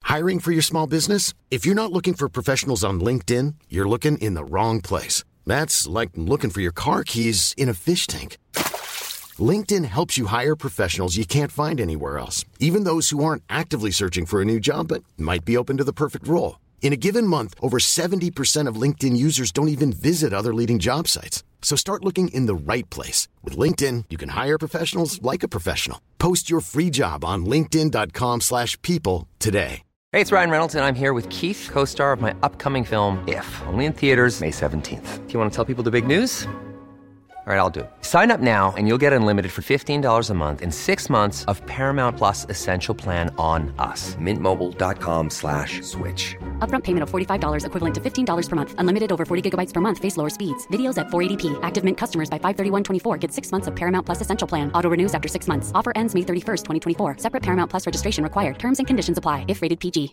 Hiring for your small business? If you're not looking for professionals on LinkedIn, you're looking in the wrong place. That's like looking for your car keys in a fish tank. LinkedIn helps you hire professionals you can't find anywhere else, even those who aren't actively searching for a new job but might be open to the perfect role. In a given month, over 70% of LinkedIn users don't even visit other leading job sites. So start looking in the right place. With LinkedIn, you can hire professionals like a professional. Post your free job on linkedin.com/people today. Hey, it's Ryan Reynolds, and I'm here with Keith, co-star of my upcoming film, If, only in theaters May 17th. Do you want to tell people the big news? All right, I'll do it. Sign up now and you'll get unlimited for $15 a month and 6 months of Paramount Plus Essential Plan on us. MintMobile.com/switch. Upfront payment of $45 equivalent to $15 per month. Unlimited over 40 gigabytes per month. Face lower speeds. Videos at 480p. Active Mint customers by 531.24 get 6 months of Paramount Plus Essential Plan. Auto renews after 6 months. Offer ends May 31st, 2024. Separate Paramount Plus registration required. Terms and conditions apply if rated PG.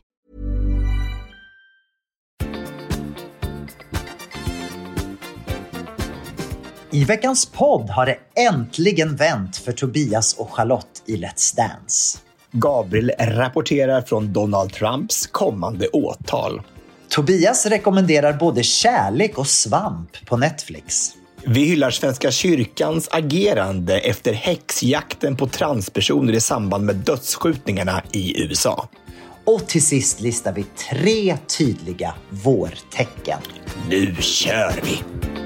I veckans podd har det äntligen vänt för Tobias och Charlotte i Let's Dance. Gabriel rapporterar från Donald Trumps kommande åtal. Tobias rekommenderar både kärlek och svamp på Netflix. Vi hyllar Svenska kyrkans agerande efter häxjakten på transpersoner i samband med dödsskjutningarna i USA. Och till sist listar vi 3 tydliga vårtecken. Nu kör vi!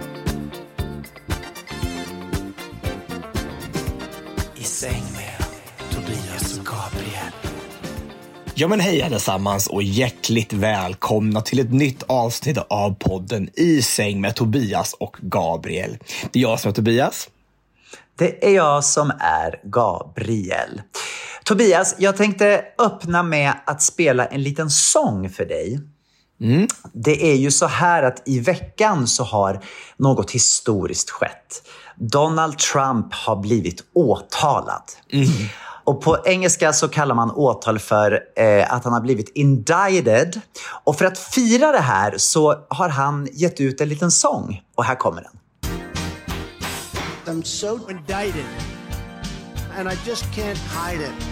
I säng med Tobias och Gabriel. Ja men hej allesammans och hjärtligt välkomna till ett nytt avsnitt av podden I säng med Tobias och Gabriel. Det är jag som är Tobias. Det är jag som är Gabriel. Tobias, jag tänkte öppna med att spela en liten sång för dig. Det är ju så här att i veckan så har något historiskt skett. Donald Trump har blivit åtalad. Och på engelska så kallar man åtal för att han har blivit indicted. Och för att fira det här så har han gett ut en liten sång. Och här kommer den. I'm so indicted and I just can't hide it.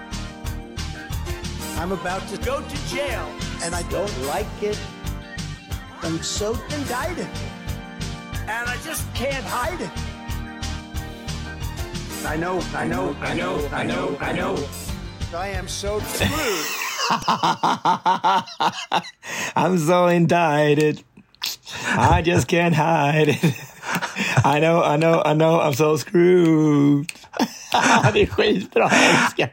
I'm about to go to jail and I don't like it. I'm so indicted and I just can't hide it. I know. I am so screwed. I'm so indicted. I just can't hide it. I know, I'm so screwed. Det är skitbra, jag älskar.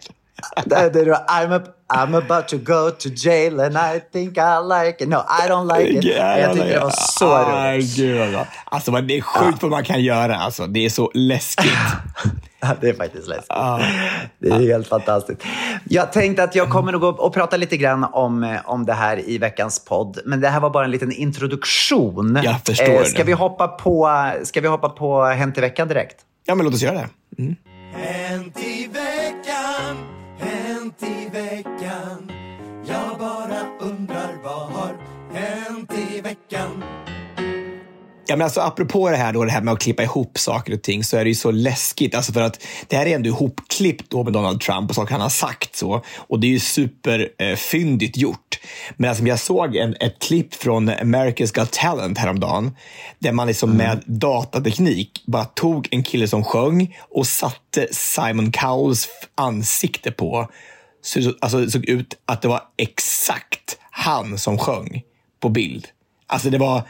I'm about to go to jail and I think I like it. No, I don't like it. Jag tyckte det var så roligt. Alltså det är sjukt vad man kan göra. Alltså, det är så läskigt. Det är faktiskt läskigt. Det är helt fantastiskt. Jag tänkte att jag kommer att gå och prata lite grann om det här i veckans podd. Men det här var bara en liten introduktion. Jag förstår det. Ska vi hoppa på Hänt i veckan direkt? Ja, men låt oss göra det. Hänt i veckan, hänt i veckan. Jag bara undrar vad har hänt i veckan. Ja, men alltså apropå det här med att klippa ihop saker och ting, så är det ju så läskigt. Alltså för att det här är ändå ihopklippt då med Donald Trump och saker han har sagt så. Och det är ju superfyndigt gjort. Men alltså jag såg ett klipp från America's Got Talent häromdagen. Där man liksom med datateknik bara tog en kille som sjöng och satte Simon Cowells ansikte på. Så alltså, det såg ut att det var exakt han som sjöng på bild. Alltså det var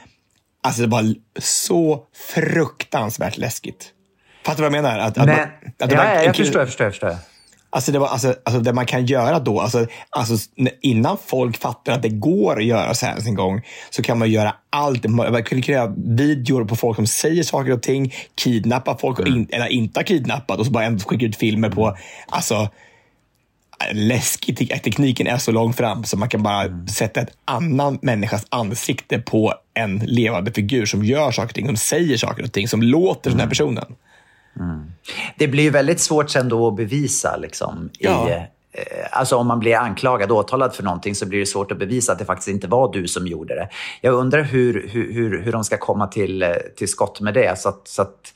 så fruktansvärt läskigt. Fattar du vad jag menar? Jag förstår. Alltså det var alltså det man kan göra då, alltså innan folk fattar att det går att göra så här en gång, så kan man göra allt. Man kan göra videor på folk som säger saker och ting, kidnappa folk eller inte kidnappat, och så bara ändå skicka ut filmer på. Alltså läskigt, tekniken är så långt fram så man kan bara sätta ett annan människas ansikte på en levande figur som gör saker och ting, som säger saker och ting, som låter den här personen. Det blir ju väldigt svårt sen då att bevisa liksom, alltså om man blir anklagad och åtalad för någonting, så blir det svårt att bevisa att det faktiskt inte var du som gjorde det. Jag undrar hur de ska komma till skott med det, så att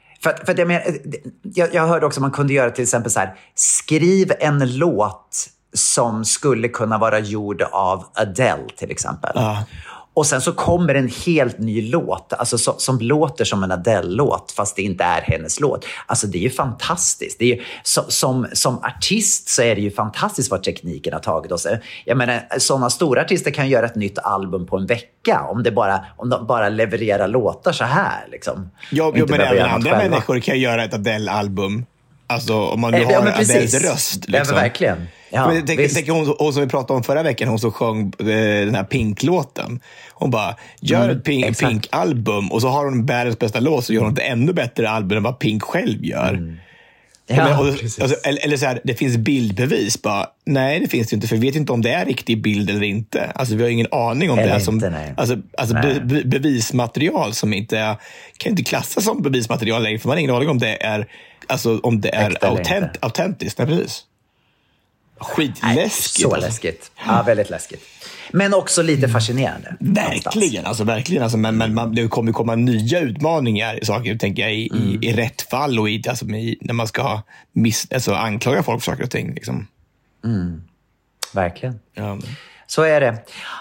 jag hörde också att man kunde göra till exempel så här: skriv en låt som skulle kunna vara gjord av Adele till exempel. Och sen så kommer en helt ny låt, alltså som låter som en Adele-låt, fast det inte är hennes låt. Alltså det är ju fantastiskt. Det är ju, som artist så är det ju fantastiskt vad tekniken har tagit oss. Jag menar, sådana stora artister kan göra ett nytt album på en vecka om de bara levererar låtar så här. Liksom. Men även andra människor kan göra ett Adele-album. Alltså om man nu har Adeles röst. Liksom. Ja, verkligen. Ja, men tänk hon som vi pratade om förra veckan, hon som sjöng den här Pink-låten. Hon bara, gör ett Pink-album och så har hon världens bästa låt, så gör hon ett ännu bättre album än vad Pink själv gör. Eller så här, det finns bildbevis. Bara, nej, det finns det inte, för vi vet inte om det är riktig bild eller inte. Alltså vi har ingen aning om eller det som bevismaterial som inte är, kan inte klassas som bevismaterial längre, för man har ingen aning om det är, alltså om det är autentiskt. Nej, precis. Skitläskigt. Så läskigt. Ja, väldigt läskigt. Men också lite fascinerande. Verkligen, alltså, men det kommer komma nya utmaningar, saker, tänker jag, i rätt fall och när man ska anklaga folk för saker och ting. Liksom. Verkligen. Ja. Så är det.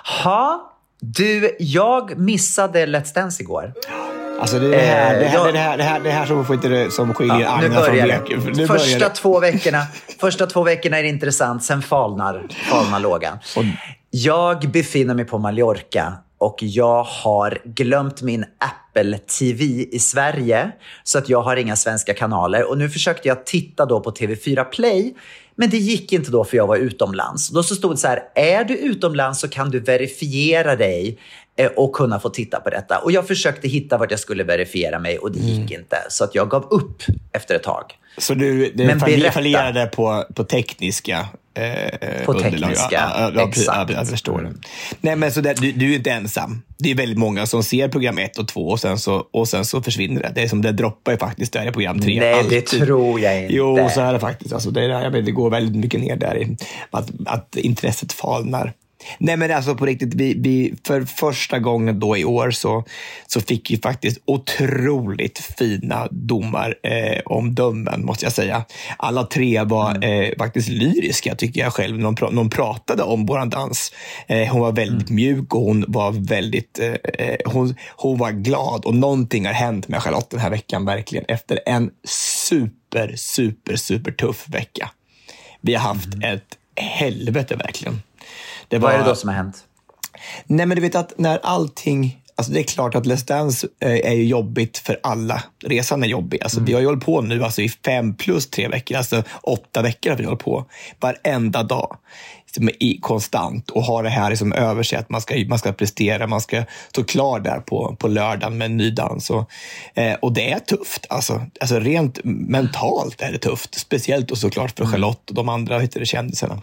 Jag missade Let's Dance igår. Alltså det här som får inte som skiljer Agna från Blek. Första två veckorna är det intressant, sen falnar lågan. Jag befinner mig på Mallorca och jag har glömt min Apple TV i Sverige, så att jag har inga svenska kanaler. Och nu försökte jag titta då på TV4 Play, men det gick inte då för jag var utomlands. Då så stod det så här, är du utomlands så kan du verifiera dig och kunna få titta på detta. Och jag försökte hitta vart jag skulle verifiera mig och det gick inte. Så att jag gav upp efter ett tag. Så du fallerade på tekniska på tekniska, exakt. Jag förstår det. Nej, men så du är ju inte ensam. Det är väldigt många som ser program 1 och 2 och sen så försvinner det. Det är som det droppar ju faktiskt där i program 3. Nej, alltid. Det tror jag inte. Jo, så är det faktiskt. Alltså, det går väldigt mycket ner där i att intresset falnar. Nej, men alltså på riktigt, vi för första gången då i år så fick vi faktiskt otroligt fina domar omdömen, måste jag säga. Alla 3 var faktiskt lyriska, tycker jag själv, när de pratade om våran dans. Hon var väldigt mjuk och hon var väldigt hon var glad, och någonting har hänt med Charlotte den här veckan, verkligen, efter en super tuff vecka. Vi har haft ett helvete, verkligen. Vad är det då som har hänt? Nej, men du vet att när allting... Alltså det är klart att Let's Dance är ju jobbigt för alla. Resan är jobbig. Alltså vi har ju hållit på nu i 5 plus 3 veckor. Alltså 8 veckor har vi hållit på. Varenda dag. Konstant. Och ha det här liksom över sig att man ska prestera. Man ska stå klar där på lördagen med en ny dans. Och det är tufft. Alltså rent mentalt är det tufft. Speciellt och såklart för Charlotte och de andra kändisarna.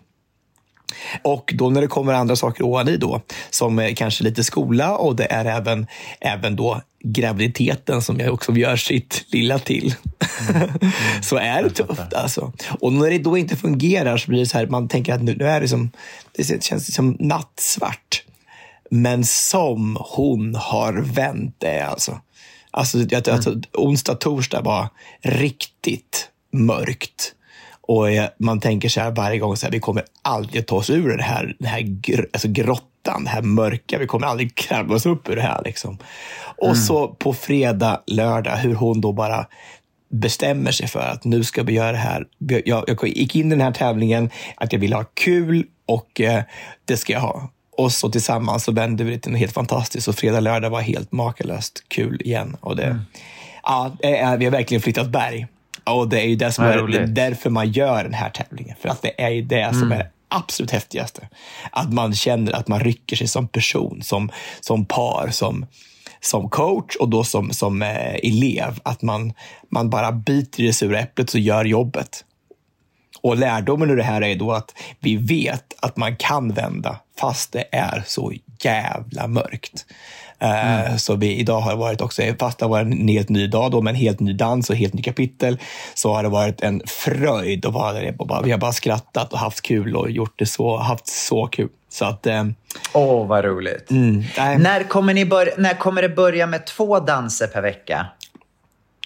Och då när det kommer andra saker ovan i då, som kanske lite skola, och det är även då graviditeten som jag också gör sitt lilla till, så är det tufft alltså. Och när det då inte fungerar så blir det så här, man tänker att nu är det känns som nattsvart. Men som hon har vänt det alltså onsdag, torsdag var riktigt mörkt. Och man tänker så här varje gång, så här, vi kommer aldrig ta oss ur den här grottan, det här mörka. Vi kommer aldrig kravla oss upp ur det här. Liksom. Och så på fredag, lördag, hur hon då bara bestämmer sig för att nu ska vi göra det här. Jag gick in i den här tävlingen att jag vill ha kul, och det ska jag ha. Och så tillsammans så vände vi det till något helt fantastiskt. Och fredag, lördag var helt makalöst kul igen. Och vi har verkligen flyttat berg. Och det är ju det som är därför man gör den här tävlingen. För att det är ju det som är absolut häftigaste. Att man känner att man rycker sig som person, som par, som coach och då som elev. Att man bara biter i det sura äpplet och gör jobbet. Och lärdomen ur det här är då att vi vet att man kan vända fast det är så jävla mörkt. Så vi idag har varit också, fast det var en helt ny dag då, med en helt ny dans och helt ny kapitel, så har det varit en fröjd att vara där. Vi har bara skrattat och haft kul och haft så kul. Så att... vad roligt. När kommer det börja med 2 danser per vecka?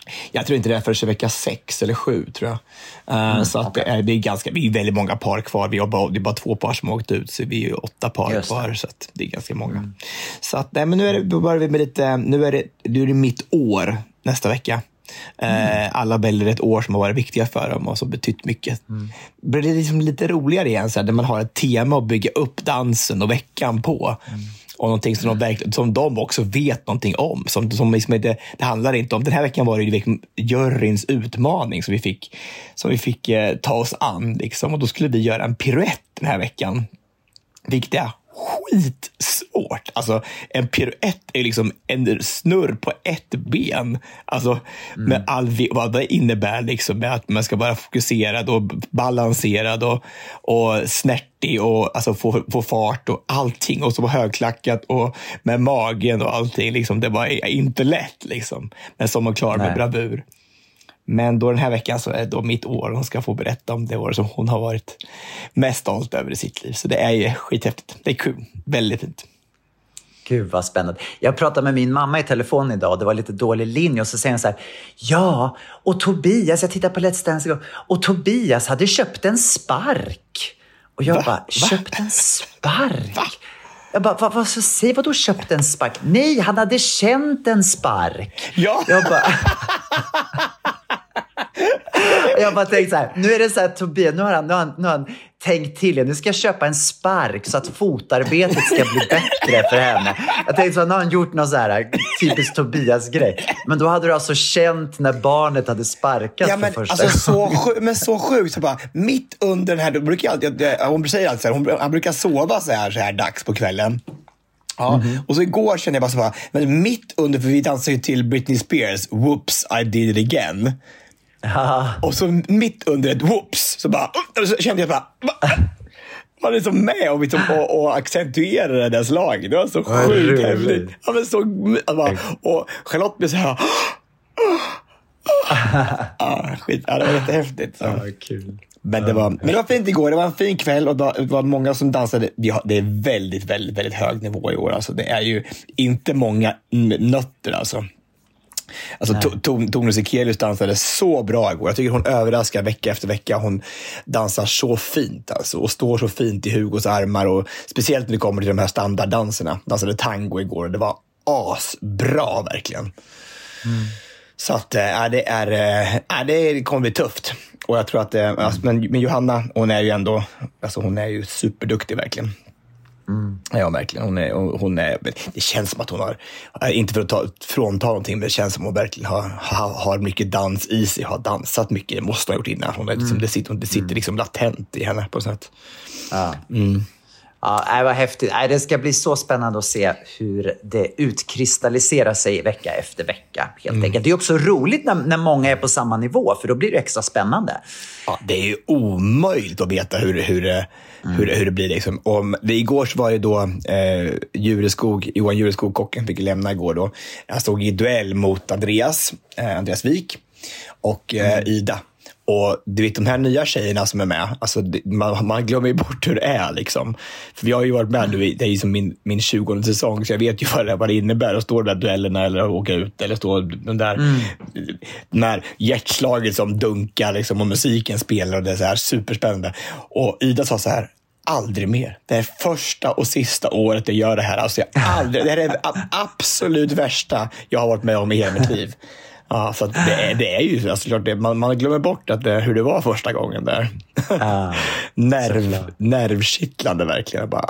Jag tror inte det är förrän vecka 6 eller 7 tror jag. Så att det är väldigt många par kvar. Det är bara 2 par som har åkt ut, så vi är 8 par kvar, så att det är ganska många. Så att men nu är det börjar vi med lite, nu är det mitt år nästa vecka. Alla väljer ett år som har varit viktiga för dem och som betytt mycket. Det är liksom lite roligare igen så här, där man har ett tema att bygga upp dansen och veckan på. Och någonting som de också vet någonting om. Som liksom det handlar inte om. Den här veckan var det ju juryns utmaning som vi fick ta oss an. Liksom. Och då skulle vi göra en piruett den här veckan. Vilket är skitsvårt. Alltså en piruett är liksom en snurr på ett ben. Alltså med vad det innebär liksom, med att man ska vara fokuserad och balanserad och snärtig och alltså få fart och allting, och så var högklackat och med magen och allting liksom. Det var inte lätt liksom, men som man klarar med bravur. Men då den här veckan så är det då mitt år. Hon ska få berätta om det år som hon har varit mest stolt över i sitt liv. Så det är ju skithäftigt. Det är kul. Väldigt fint. Gud vad spännande. Jag pratade med min mamma i telefon idag och det var lite dålig linje. Och så säger hon så här: ja, och Tobias, jag tittar på Let's Dance igår, och Tobias hade köpt en spark. Och jag bara, köpt en spark? Va? Jag bara, vadå köpt en spark? Nej, han hade känt en spark. Ja. Jag bara tänkte så här, nu är det så här, Tobias, nu har han tänkt till. Nu ska jag köpa en spark så att fotarbetet ska bli bättre för henne. Jag tänkte så här, nu har han gjort någon så här typiskt Tobias-grej. Men då hade du alltså känt när barnet hade sparkat för första gången. Så sjukt. Så bara, mitt under den här, hon säger alltid så här, han brukar sova så här dags på kvällen. Ja, och så igår kände jag bara så här, men mitt under, för vi dansade ju till Britney Spears Whoops, I did it again. Och så mitt under ett whoops så bara, så kände jag bara var det som med och accentuerade det där slaget. Det var så sjukt häftigt. Ja, men så, och Charlotte blev så här skit, det var lite häftigt så. Kul. Men det var fint igår. Det var en fin kväll och det var många som dansade. Det är väldigt, väldigt, väldigt hög nivå i år. Alltså, det är ju inte många nötter alltså. Tone Sekelius dansade så bra igår. Jag tycker hon överraskar vecka efter vecka. Hon dansar så fint alltså, och står så fint i Hugos armar. Och speciellt när det kommer till de här standarddanserna. Dansade tango igår och det var asbra verkligen. Så att det kommer bli tufft. Och jag tror att men Johanna, hon är ju ändå, alltså hon är ju superduktig verkligen. Ja, verkligen. Hon är, det känns som att hon har, inte för att frånta någonting, men det känns som att hon verkligen har mycket dans i sig, har dansat mycket. Det måste ha gjort innan. Hon är liksom, det sitter liksom latent i henne på något sätt. Ja, det var häftigt. Det ska bli så spännande att se hur det utkristalliserar sig vecka efter vecka. Helt enkelt. Det är också roligt när många är på samma nivå, för då blir det extra spännande. Ja, det är ju omöjligt att veta hur det blir. Liksom. Igår så var det då Johan Jureskog, kocken, fick lämna igår då. Han stod i duell mot Andreas Wik och Ida. Och du vet, de här nya tjejerna som är med, alltså man glömmer ju bort hur det är liksom. För vi har ju varit med nu, det är ju som min 20:e säsong, så jag vet ju vad det innebär att stå där duellerna eller åka ut, eller stå den där hjärtslaget som dunkar liksom, och musiken spelar, och det är så här superspännande. Och Ida sa så här: aldrig mer. Det är första och sista året jag gör det här. Alltså det här är det absolut värsta jag har varit med om i hela mitt liv. Ja, så det är ju alltså, klart man glömmer bort hur det var första gången där. Nervkittlande verkligen. Bara,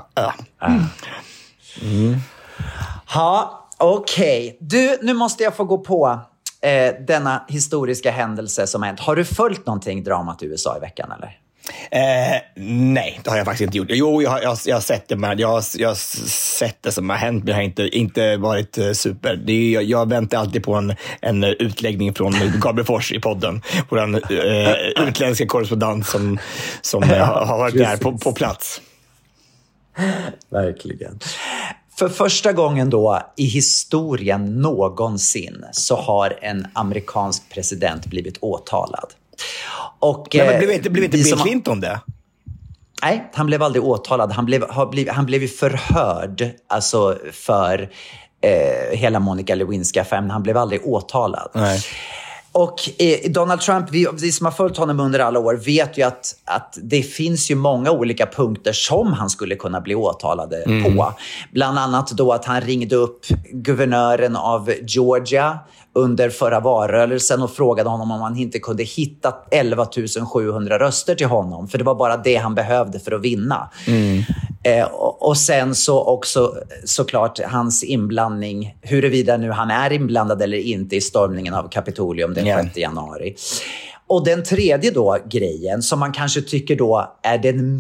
Ja, okej. Du, nu måste jag få gå på denna historiska händelse som hänt. Har du följt någonting dramat i USA i veckan, eller? Nej, det har jag faktiskt inte gjort. Jo, jag har sett det, men jag har sett det som har hänt, men jag har inte varit super. Jag väntar alltid på en utläggning från Gabriel Fors i podden, på den utländska korrespondent som har varit där på plats. Verkligen. För första gången då i historien någonsin så har en amerikansk president blivit åtalad. Och, men blev inte Bill Clinton det? Nej, han blev aldrig åtalad. Han blev ju förhörd alltså för hela Monica Lewinsky-affären. Han blev aldrig åtalad. Nej. Och Donald Trump, vi som har följt honom under alla år vet ju att det finns ju många olika punkter som han skulle kunna bli åtalade på. Bland annat då att han ringde upp guvernören av Georgia under förra valrörelsen och frågade honom om han inte kunde hitta 11 700 röster till honom. För det var bara det han behövde för att vinna. Och sen så också såklart hans inblandning, huruvida nu han är inblandad eller inte i stormningen av Kapitolium den 6 januari. Och den tredje då grejen som man kanske tycker då är den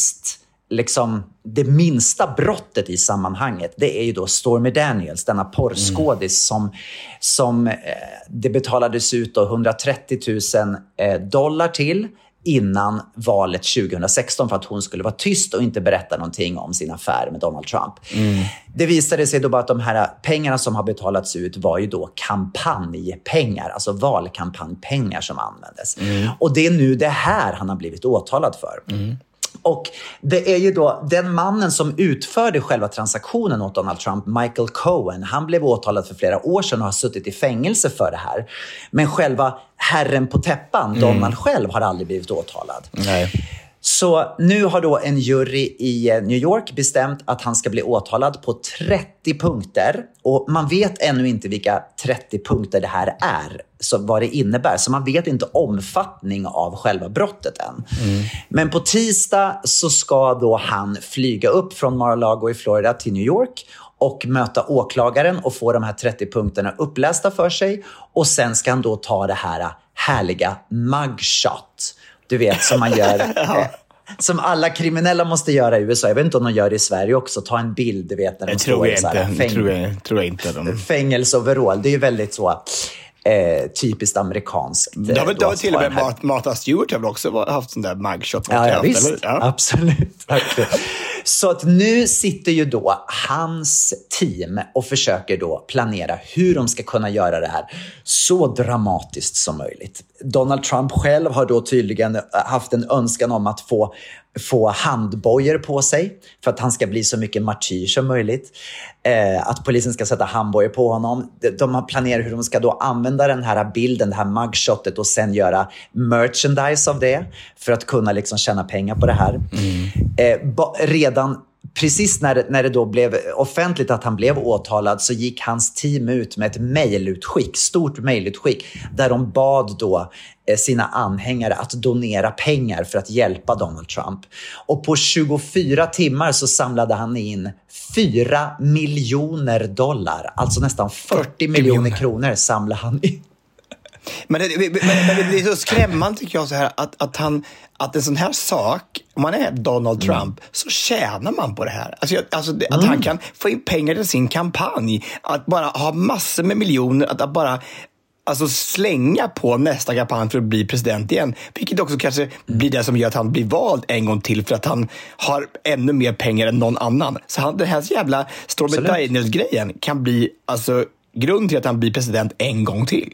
det minsta brottet i sammanhanget, det är ju då Stormy Daniels, denna porrskådis som det betalades ut då $130 000 till innan valet 2016 för att hon skulle vara tyst och inte berätta någonting om sin affär med Donald Trump. Det visade sig då bara att de här pengarna som har betalats ut var ju då kampanjpengar, alltså valkampanjpengar som användes. Och det är nu det här han har blivit åtalad för. Och det är ju då den mannen som utförde själva transaktionen åt Donald Trump, Michael Cohen. Han blev åtalad för flera år sedan och har suttit i fängelse för det här. Men själva herren på täppan, Donald själv, har aldrig blivit åtalad. Nej. Så nu har då en jury i New York bestämt att han ska bli åtalad på 30 punkter. Och man vet ännu inte vilka 30 punkter det här är, så vad det innebär. Så man vet inte omfattning av själva brottet än. Men på tisdag så ska då han flyga upp från Mar-a-Lago i Florida till New York och möta åklagaren och få de här 30 punkterna upplästa för sig. Och sen ska han då ta det här härliga mugshot. Du vet, som man gör... Som alla kriminella måste göra i USA. Jag vet inte om de gör det i Sverige också. Ta en bild, du vet, när de står i tror jag inte. Fängelseoverall. Det är ju väldigt så typiskt amerikanskt. Det har väl till och med Martha Stewart har väl också haft sån där mugshot. Ja, visst. Ja. Absolut. Så att nu sitter ju då hans team och försöker då planera hur de ska kunna göra det här så dramatiskt som möjligt. Donald Trump själv har då tydligen haft en önskan om att få handbojor på sig för att han ska bli så mycket martyr som möjligt. Att polisen ska sätta handbojor på honom. De har planerat hur de ska då använda den här bilden, det här mugshotet och sen göra merchandise av det för att kunna liksom tjäna pengar på det här. Redan precis när det då blev offentligt att han blev åtalad så gick hans team ut med ett stort mejlutskick där de bad då sina anhängare att donera pengar för att hjälpa Donald Trump. Och på 24 timmar så samlade han in $4 miljoner. Alltså nästan 40 miljoner kronor samlade han in. Men det är så skrämmande tycker jag så här att en sån här sak, om man är Donald Trump så tjänar man på det här. Att han kan få in pengar till sin kampanj, att bara ha massor med miljoner, att bara slänga på nästa kampanj för att bli president igen. Vilket också kanske blir det som gör att han blir vald en gång till för att han har ännu mer pengar än någon annan. Så den här jävla Stormy Daniels-grejen kan bli grund till att han blir president en gång till.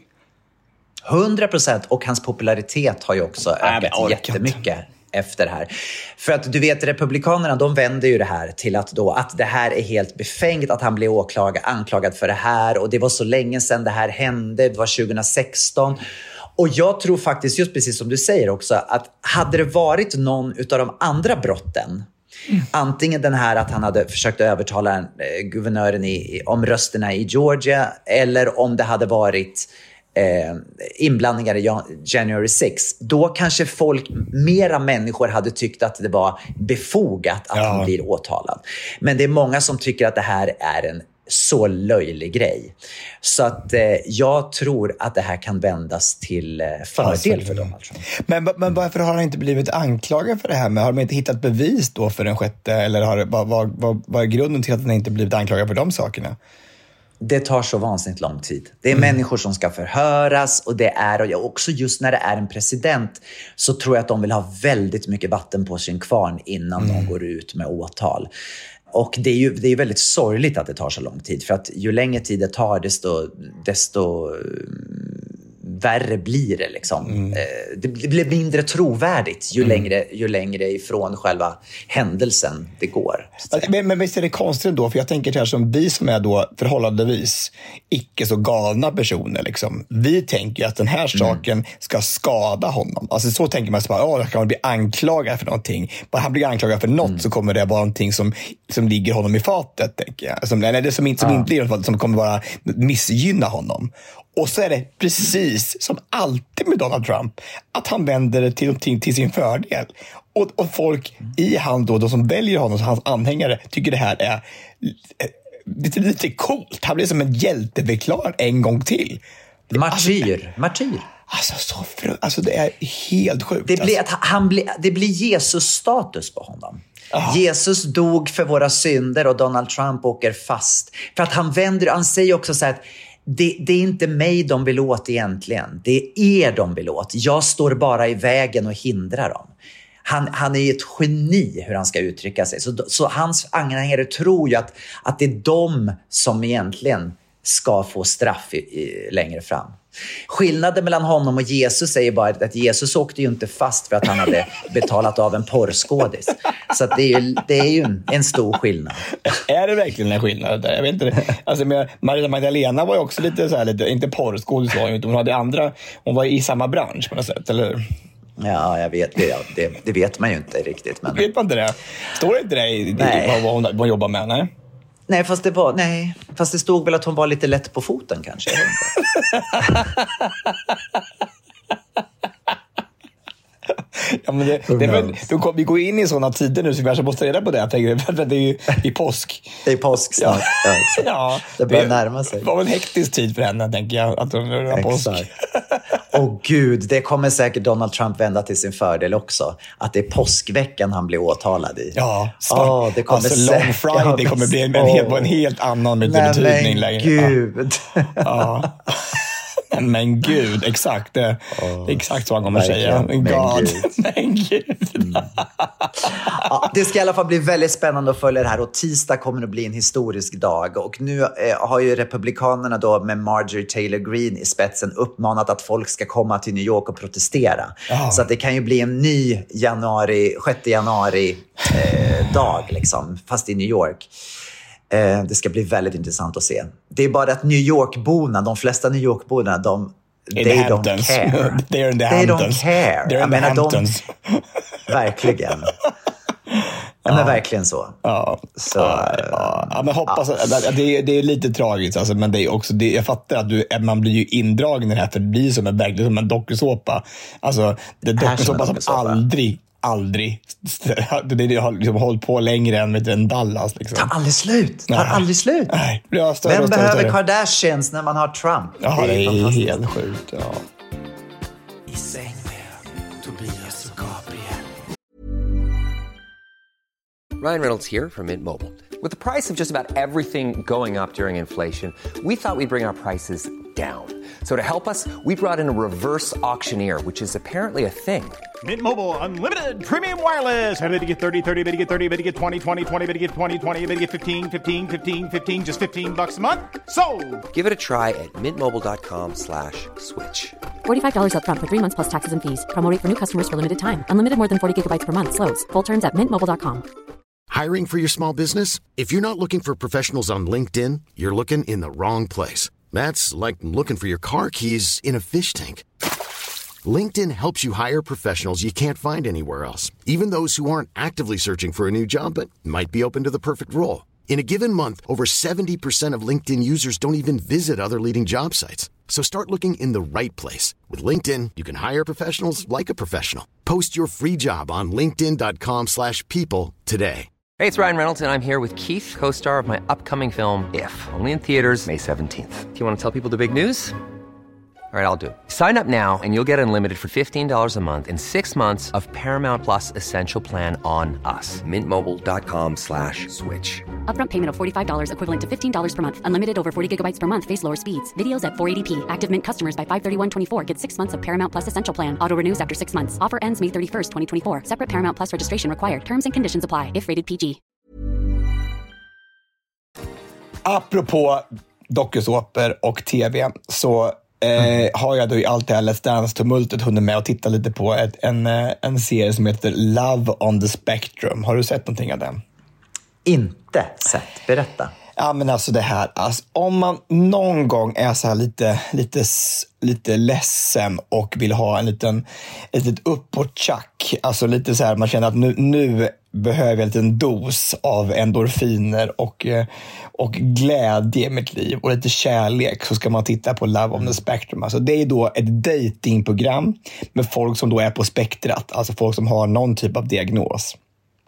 100%, och hans popularitet har ju också ökat jättemycket efter det här. För att du vet, republikanerna, de vänder ju det här till att det här är helt befängt att han blev anklagad för det här, och det var så länge sedan det här hände, det var 2016. Och jag tror faktiskt, just precis som du säger också, att hade det varit någon utav de andra brotten, antingen den här att han hade försökt övertala guvernören om rösterna i Georgia, eller om det hade varit inblandningar i January 6, då kanske mera människor hade tyckt att det var befogat att han blir åtalad. Men det är många som tycker att det här är en så löjlig grej. Så att jag tror att det här kan vändas till fördel för Donald Trump. Men varför har han inte blivit anklagad för det här? Har de inte hittat bevis då för den sjätte? Eller vad är grunden till att han inte blivit anklagad för de sakerna? Det tar så vansinnigt lång tid. Det är människor som ska förhöras, och också just när det är en president så tror jag att de vill ha väldigt mycket vatten på sin kvarn innan de går ut med åtal. Och det är väldigt sorgligt att det tar så lång tid, för att ju längre tid det tar desto värre blir det liksom. Det blir mindre trovärdigt ju längre ifrån själva händelsen det går. Men visst är det konstigt då? För jag tänker här som vi som är då förhållandevis icke så galna personer liksom. Vi tänker ju att den här saken ska skada honom. Alltså så tänker man så bara, kan man bli anklagad för någonting. Bara han blir anklagad för något så kommer det vara någonting som ligger honom i fatet, tänker jag. Som inte blir som kommer vara missgynna honom. Och så är det precis som alltid med Donald Trump, att han vänder det till någonting till sin fördel. Och folk i han då som väljer honom som hans anhängare tycker det här är lite coolt. Han blir som en hjälteförklarad en gång till. Martyr. Alltså det är helt sjukt. Det blir Jesus-status på honom. Jesus dog för våra synder och Donald Trump åker fast. För att han säger också så här att det är inte mig de vill åt egentligen. Det är er de vill åt. Jag står bara i vägen och hindrar dem. Han är ju ett geni hur han ska uttrycka sig. Så hans anhängare tror ju att det är de som egentligen ska få straff längre fram. Skillnaden mellan honom och Jesus är ju bara att Jesus åkte ju inte fast för att han hade betalat av en porrskådis. Så att det är ju en stor skillnad. Är det verkligen en skillnad där? Jag vet inte. Alltså, Maria Magdalena var ju också lite inte porrskådis, hon hade andra, hon var i samma bransch på något sätt, eller? Ja, jag vet det vet man ju inte riktigt. Men... Vet man inte det? Står det inte det i vad hon jobbar med? Nej. Fast det stod väl att hon var lite lätt på foten kanske. Ja, men vi går in i sådana tider nu så vi kanske måste reda på det. Jag tänker, det är ju i påsk. Det är påsk snart. Ja, det börjar närma sig. Det var en hektisk tid för henne, tänker jag, att hon rör påsk. Gud, det kommer säkert Donald Trump vända till sin fördel också. Att det är påskveckan han blir åtalad i. Ja, det kommer alltså Long Friday kommer bli en helt annan betydning längre. Gud. Ja. Men Gud, exakt. Det är exakt vad han kommer säga. Men Gud. Det ska i alla fall bli väldigt spännande att följa det här. Och tisdag kommer det bli en historisk dag. Och nu har ju republikanerna då med Marjorie Taylor Greene i spetsen uppmanat att folk ska komma till New York och protestera. Så att det kan ju bli en ny 6 januari dag liksom, fast i New York. Det ska bli väldigt intressant att se. Det är bara att de flesta New York-borna, they don't care. They're in the They Hamptons. don't care. They're in the Hamptons. Verkligen. Men verkligen så. Men hoppas det är lite tragiskt alltså, men det är också jag fattar att man blir ju indragen i det här, för det blir verkligen som en dokusåpa. Alltså det är dokusåpa som aldrig det har liksom hållit på längre än Dallas liksom. Tar aldrig slut. Nej. Vem behöver Kardashians när man har Trump? Ja, det är helt sjukt. Ja. I säng med Tobias och Gabriel. Ryan Reynolds here from Mint Mobile. With the price of just about everything going up during inflation, we thought we'd bring our prices down. So to help us, we brought in a reverse auctioneer, which is apparently a thing. Mint Mobile Unlimited Premium Wireless. How to get 30, 30, bit to get 30, bit to get 20, 20, 20, bit to get 20, 20, bit to get 15, 15, 15, 15, just $15 a month? Sold! Give it a try at mintmobile.com/switch. $45 up front for 3 months plus taxes and fees. Promo rate for new customers for limited time. Unlimited more than 40 gigabytes per month. Slows full terms at mintmobile.com. Hiring for your small business? If you're not looking for professionals on LinkedIn, you're looking in the wrong place. That's like looking for your car keys in a fish tank. LinkedIn helps you hire professionals you can't find anywhere else, even those who aren't actively searching for a new job but might be open to the perfect role. In a given month, over 70% of LinkedIn users don't even visit other leading job sites. So start looking in the right place. With LinkedIn, you can hire professionals like a professional. Post your free job on linkedin.com/people today. Hey, it's Ryan Reynolds, and I'm here with Keith, co-star of my upcoming film, If, only in theaters May 17th. Do you want to tell people the big news? All right, I'll do it. Sign up now and you'll get unlimited for $15 a month and 6 months of Paramount Plus Essential Plan on us. mintmobile.com/switch. Upfront payment of $45 equivalent to $15 per month. Unlimited over 40 gigabytes per month. Face lower speeds. Videos at 480p. Active Mint customers by 531.24 get 6 months of Paramount Plus Essential Plan. Auto renews after 6 months. Offer ends May 31st, 2024. Separate Paramount Plus registration required. Terms and conditions apply if rated PG. Apropå dokusåpor och tv så har jag då i allt det här Let's Dance-tumultet hunnit med att titta lite på en serie som heter Love on the Spectrum. Har du sett någonting av den? Inte sett. Berätta. Ja, men alltså det här, alltså, om man någon gång är så här lite ledsen och vill ha ett litet uppåt-tjack, alltså lite så här, man känner att nu behöver jag en liten dos av endorfiner och glädje i mitt liv och lite kärlek, så ska man titta på Love on the Spectrum. Alltså det är då ett datingprogram med folk som då är på spektrat, alltså folk som har någon typ av diagnos.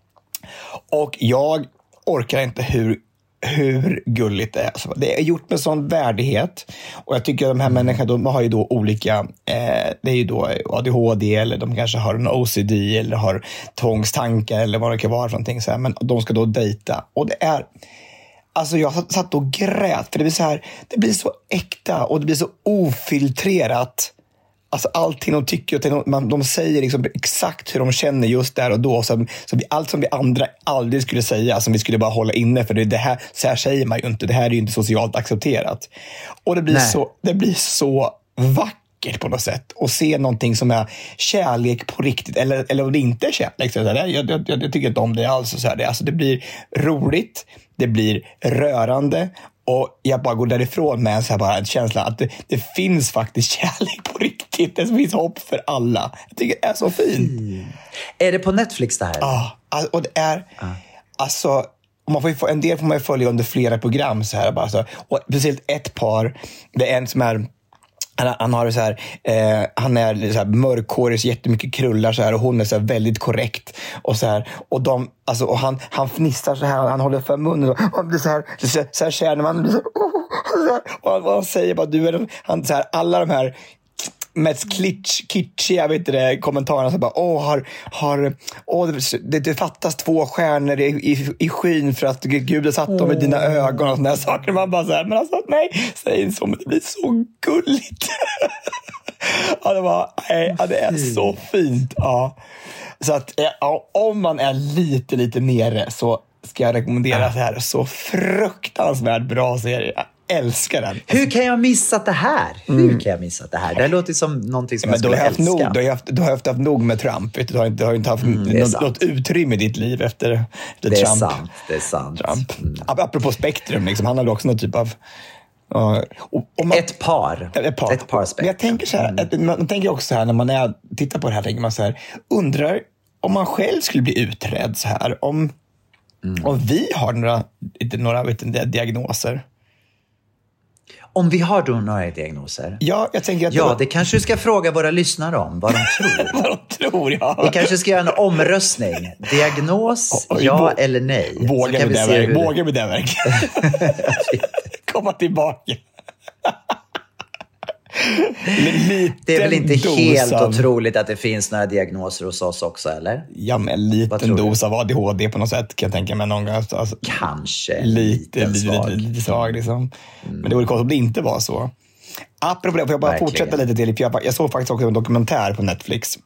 Och jag orkar inte hur gulligt det är. Alltså, det är gjort med sån värdighet. Och jag tycker att de här människorna, de har ju då olika, det är ju då ADHD, eller de kanske har en OCD, eller har tvångstankar, eller vad det kan vara för någonting så här. Men de ska då dejta. Och det är, alltså jag satt och grät, för det blir så här, det blir så äkta och det blir så ofiltrerat. Alltså allting de tycker, och de säger liksom exakt hur de känner just där och då. Allt som vi andra aldrig skulle säga, som vi skulle bara hålla inne. För det här, så här säger man ju inte. Det här är ju inte socialt accepterat. Och det blir så vackert på något sätt. Och se någonting som är kärlek på riktigt. Eller om det inte är kärlek. Så jag tycker inte om det alls. Så här. Alltså det blir roligt. Det blir rörande. Och jag bara går därifrån med en känsla att det finns faktiskt kärlek på riktigt. Det finns hopp för alla. Jag tycker det är så fint. Är det på Netflix det här? Ja, och det är... Alltså, en del får man ju följa under flera program. Så här, bara så. Och speciellt ett par, det är en som är... Han har så här, han är så här mörkhårig, jättemycket krullar så här, och hon är så här väldigt korrekt och så här, och de, alltså, och han fnissar så här, han håller för munnen och han blir så här kär när man blir så här, och han säger bara du är han så här, alla de här mest kitschiga, vet du, kommentarerna så bara det fattas 2 stjärnor i skyn för att Gud har satt dem i dina ögon och såna här saker. Man bara så här, men alltså nej, säg inte så, men det blir så gulligt. Det är så fint. Ja. Så att om man är lite nere, så ska jag rekommendera det här. Så fruktansvärt bra serie. Älskar den. Hur kan jag missa det här? Hur kan jag missa det här? Det låter som någonting som jag skulle älska. Du har haft nog med Trump. Du har inte haft något utrymme i ditt liv efter Trump. Det är sant. Trump. Apropå spektrum, liksom, han hade också någon typ av... Ett par spektrum. Jag tänker så här, man tänker också så här, när man tittar på det här, tänker man så här, undrar om man själv skulle bli utredd så här, om vi har några diagnoser. Om vi har då några diagnoser? Ja, jag tänker att... det kanske du ska fråga våra lyssnare om, vad de tror. Vad de tror, ja. Vi kanske ska göra en omröstning. Diagnos, ja eller nej. Vågar vi det verkligen? Komma tillbaka. Det är väl inte helt otroligt att det finns några diagnoser hos oss också, eller? Ja, men en liten dos av ADHD på något sätt, kan jag tänka mig någon gång. Alltså, kanske. Lite svag liksom. Men det vore konstigt om det inte var så. Apropå det, får jag bara fortsätta lite till. Jag såg faktiskt också en dokumentär på Netflix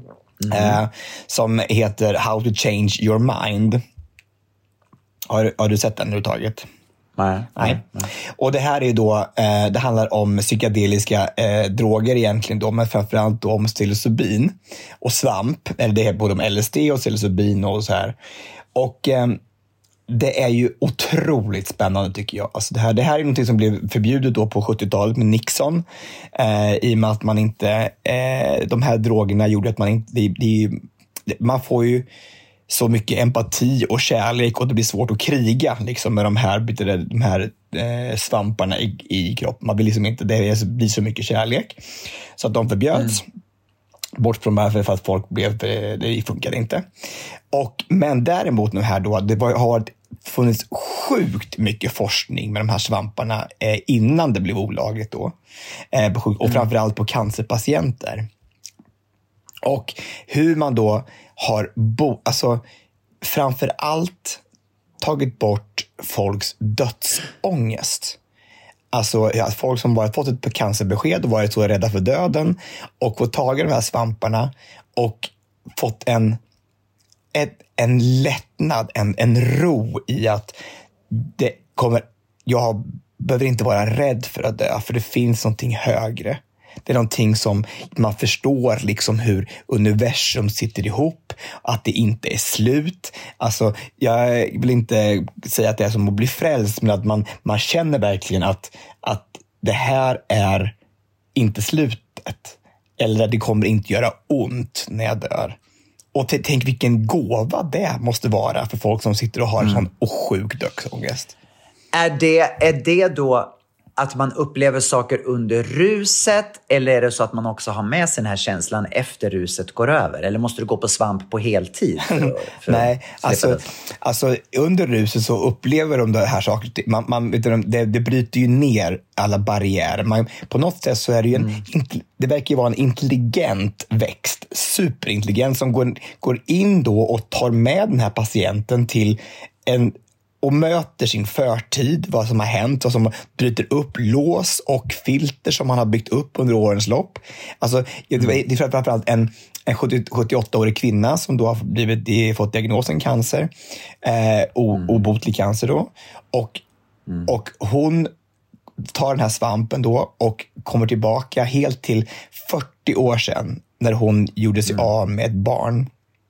som heter How to Change Your Mind. Har du sett den överhuvudtaget? Nej. Och det här är då, det handlar om psykedeliska droger egentligen då, men framförallt då om psilocybin och svamp, eller det är både om LSD och psilocybin och så här. Och det är ju otroligt spännande tycker jag. Alltså det här är något som blev förbjudet då på 70-talet med Nixon, i och med att man inte, de här drogerna gjorde att man inte, man får ju så mycket empati och kärlek, och det blir svårt att kriga liksom, med de här svamparna i kroppen. Man vill liksom inte, det blir så mycket kärlek. Så att de förbjöds. Bort från varför, för att folk det funkade inte. Men däremot nu här då, har funnits sjukt mycket forskning med de här svamparna innan det blev olagligt då. Och framförallt på cancerpatienter. Och hur man då har framförallt tagit bort folks dödsångest. Alltså folk som fått ett cancerbesked och varit så rädda för döden och fått tag i de här svamparna och fått en lättnad, en ro i att jag har behöver inte vara rädd för att dö, för det finns någonting högre. Det är någonting som man förstår liksom hur universum sitter ihop, att det inte är slut. Alltså, jag vill inte säga att det är som att bli frälst, men att man känner verkligen att det här är inte slutet. Eller att det kommer inte göra ont när jag dör. Och tänk vilken gåva det måste vara för folk som sitter och har en sån sjuk dödsångest. Är det då att man upplever saker under ruset, eller är det så att man också har med sig den här känslan efter ruset går över? Eller måste du gå på svamp på heltid? Nej, alltså under ruset så upplever de det här saker. Det bryter ju ner alla barriärer. På något sätt så är det ju det verkar ju vara en intelligent växt, superintelligent, som går in då och tar med den här patienten till och möter sin förtid, vad som har hänt, och som bryter upp lås och filter som man har byggt upp under årens lopp. Alltså, det är framförallt en 78-årig kvinna som då har fått diagnosen cancer, obotlig cancer då. Och hon tar den här svampen då och kommer tillbaka helt till 40 år sedan när hon gjorde sig av med ett barn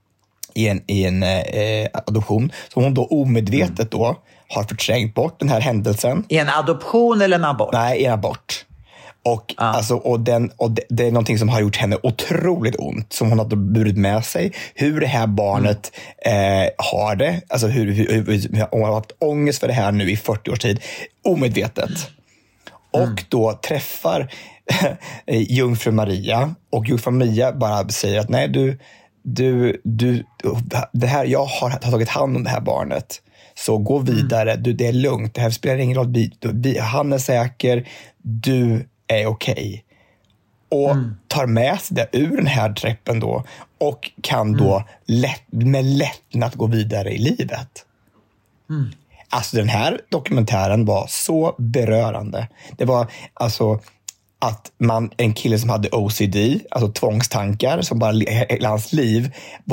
i en adoption, som hon då omedvetet då har förträngt bort den här händelsen. I en adoption eller en abort? Nej, i en abort. Och, det är någonting som har gjort henne otroligt ont, som hon har burit med sig. Hur det här barnet har det. Alltså hur hon har haft ångest för det här nu i 40 års tid. Omedvetet. Och då träffar Jungfru Maria. Och Jungfru Maria bara säger att nej, du, det här, jag har tagit hand om det här barnet. Så gå vidare. Det är lugnt. Det här spelar ingen roll. Han är säker. Du är okej. Och tar med sig det ur den här träppen då. Och kan då med lättnad gå vidare i livet. Alltså den här dokumentären var så berörande. Det var alltså att en kille som hade OCD, alltså tvångstankar, som bara hela hans liv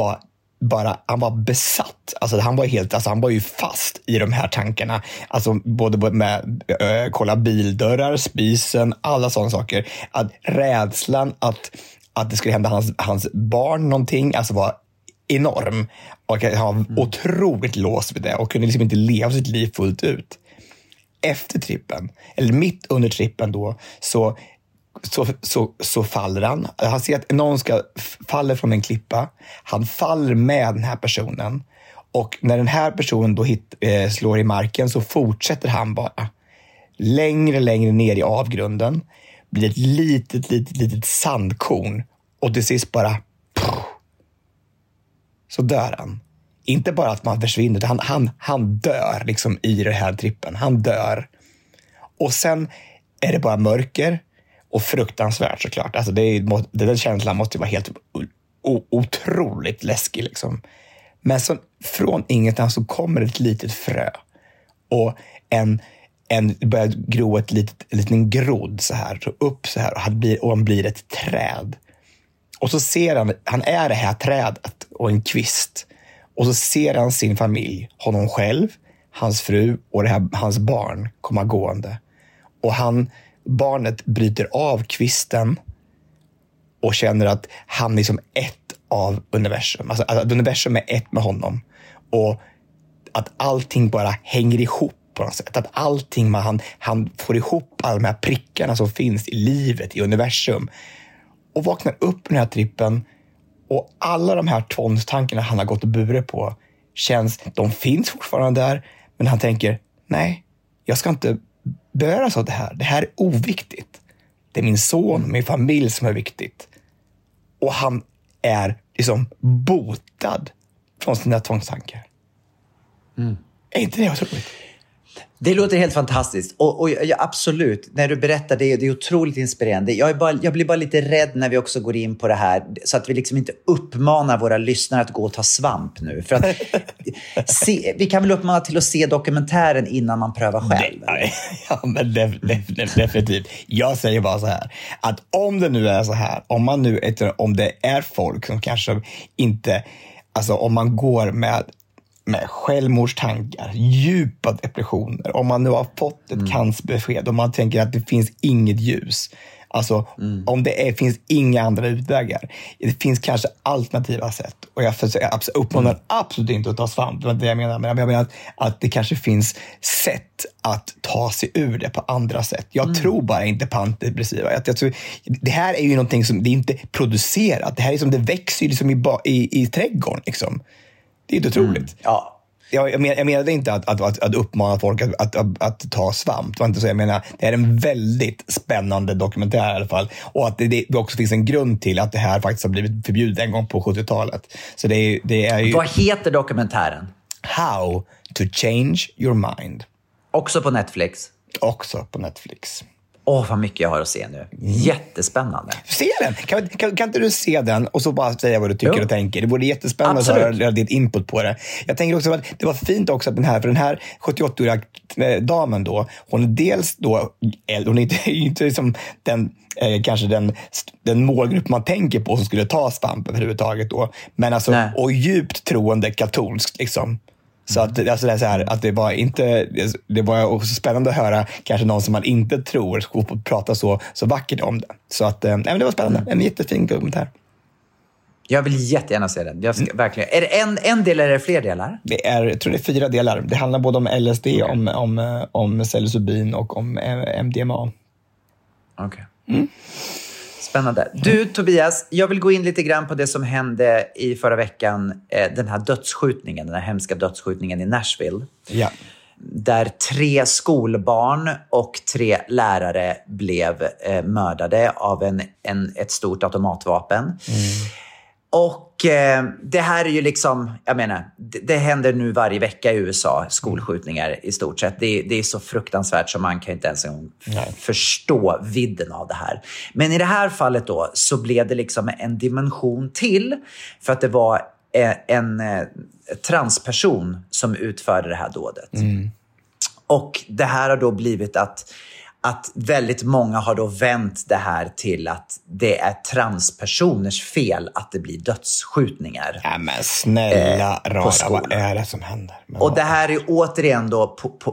han var besatt. Alltså han var ju fast i de här tankarna. Alltså både med kolla bildörrar, spisen, alla sådana saker. Att rädslan att det skulle hända hans barn någonting, alltså var enorm. Och han var otroligt låst vid det och kunde liksom inte leva sitt liv fullt ut. Efter trippen, eller mitt under trippen då, så faller han. Han ser att någon faller från en klippa. Han faller med den här personen. Och när den här personen då slår i marken, så fortsätter han bara längre ner i avgrunden. Blir ett litet sandkorn. Och till sist bara så dör han. Inte bara att man försvinner, han dör liksom i den här trippen. Han dör. Och sen är det bara mörker. Och fruktansvärt såklart. Alltså den känslan måste vara helt otroligt läskig liksom. Men så från ingenstans så kommer ett litet frö. Och börjar gro en liten grodd så här. Så upp så här. Och han blir ett träd. Och så ser han är det här trädet och en kvist. Och så ser han sin familj. Honom själv, hans fru och hans barn komma gående. Och barnet bryter av kvisten och känner att han är liksom ett av universum. Alltså att universum är ett med honom. Och att allting bara hänger ihop på något sätt. Att allting, han får ihop alla de här prickarna som finns i livet, i universum. Och vaknar upp den här trippen. Och alla de här tvångstankarna han har gått och burit på de finns fortfarande där. Men han tänker, nej, jag ska inte beröras av det här. Det här är oviktigt. Det är min son, min familj som är viktigt. Och han är liksom botad från sina tvångstankar. Är inte det otroligt? Det låter helt fantastiskt. Och absolut, när du berättar det är otroligt inspirerande. Jag blir bara lite rädd när vi också går in på det här. Så att vi liksom inte uppmanar våra lyssnare att gå och ta svamp nu. För att, vi kan väl uppmana till att se dokumentären innan man prövar själv? Ja, men definitivt. Jag säger bara så här. Att om det nu är så här. Om det är folk som kanske inte... Alltså om man går med med självmordstankar, djupa depressioner, om man nu har fått ett cancerbesked och man tänker att det finns inget ljus. Alltså, om det finns inga andra utvägar. Det finns kanske alternativa sätt. Och jag uppmanar absolut inte att ta svamp. Det är det jag menar. Men jag menar att det kanske finns sätt att ta sig ur det på andra sätt. Jag tror bara inte på antidepressiva. Det här är ju någonting som det är inte producerat. Det här är som det växer liksom i trädgården. Liksom. Det är inte otroligt. Ja. Jag menade inte att uppmana folk att ta svamp. Det var inte så. Jag menar, det är en väldigt spännande dokumentär i alla fall. Och att det också finns en grund till att det här faktiskt har blivit förbjudet en gång på 70-talet. Så det är ju... Vad heter dokumentären? How to change your mind. Också på Netflix? Också på Netflix. Vad mycket jag har att se nu. Jättespännande. Se den! Kan inte du se den och så bara säga vad du tycker och tänker? Det vore jättespännande att höra ditt input på det. Jag tänker också att det var fint också att den här 78-åriga damen då, hon är dels då, hon är inte liksom kanske den målgrupp man tänker på som skulle ta svamp överhuvudtaget då. Men alltså, och djupt troende katolsk liksom. Så att, alltså det är så här, att det var också spännande att höra kanske någon som man inte tror ska få prata så vackert om det. Så att, det var spännande. En jättefin dokumentär. Jag vill jättegärna se den. Jag ska, verkligen. Är det en del eller är det fler delar? Jag tror det är 4 delar. Det handlar både om LSD, om psilocybin och om MDMA. Okej. Spännande. Du, Tobias, jag vill gå in lite grann på det som hände i förra veckan. Den här hemska dödsskjutningen i Nashville. Ja. Där 3 skolbarn och 3 lärare blev mördade av ett stort automatvapen. Och det här är ju liksom, jag menar, det händer nu varje vecka i USA, skolskjutningar i stort sett. Det är så fruktansvärt som man kan inte ens förstå vidden av det här. Men i det här fallet då så blev det liksom en dimension till, för att det var en transperson som utförde det här dådet. Och det här har då blivit att väldigt många har då vänt det här till att det är transpersoners fel att det blir dödsskjutningar. Ja, men snälla rara, vad är det som händer? Och det här är återigen då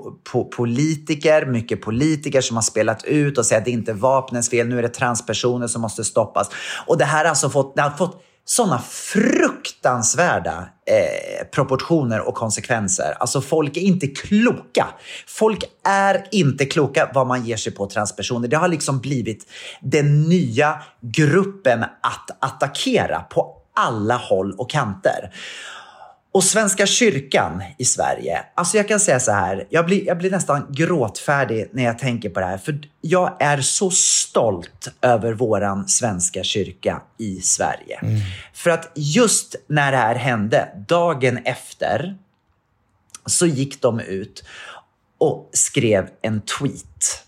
mycket politiker som har spelat ut och säger att det inte är vapnens fel, nu är det transpersoner som måste stoppas. Och det här har alltså fått sådana fruktansvärda proportioner och konsekvenser. Alltså folk är inte kloka. Folk är inte kloka vad man ger sig på transpersoner. Det har liksom blivit den nya gruppen att attackera på alla håll och kanter. Och Svenska kyrkan i Sverige, alltså jag kan säga så här, jag blir nästan gråtfärdig när jag tänker på det här. För jag är så stolt över våran Svenska kyrka i Sverige. För att just när det här hände, dagen efter, så gick de ut och skrev en tweet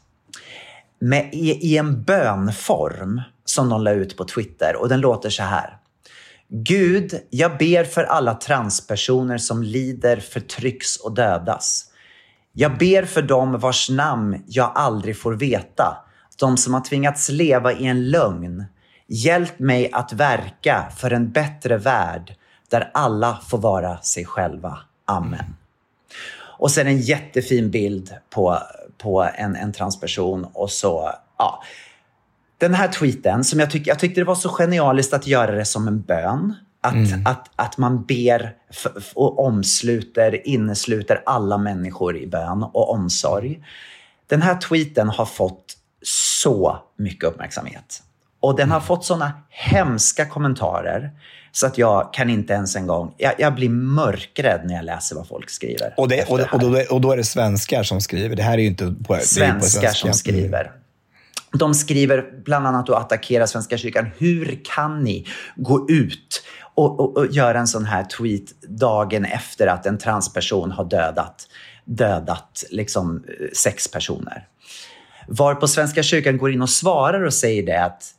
i en bönform som de la ut på Twitter. Och den låter så här. Gud, jag ber för alla transpersoner som lider, förtrycks och dödas. Jag ber för dem vars namn jag aldrig får veta. De som har tvingats leva i en lögn. Hjälp mig att verka för en bättre värld där alla får vara sig själva. Amen. Och sen en jättefin bild på en transperson. Och så, ja... Den här tweeten, som jag tyckte det var så genialiskt att göra det som en bön. Att man ber och innesluter alla människor i bön och omsorg. Den här tweeten har fått så mycket uppmärksamhet. Och den har fått såna hemska kommentarer så att jag kan inte ens en gång... Jag blir mörkrädd när jag läser vad folk skriver. Och då är det svenskar som skriver. Det här är ju inte svenskar som skriver. De skriver bland annat och attackerar Svenska kyrkan. Hur kan ni gå ut och göra en sån här tweet dagen efter att en transperson har dödat liksom 6 personer? Varpå Svenska kyrkan går in och svarar och säger det att...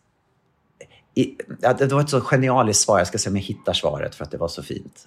det var ett så genialiskt svar. Jag ska se om jag hittar svaret för att det var så fint.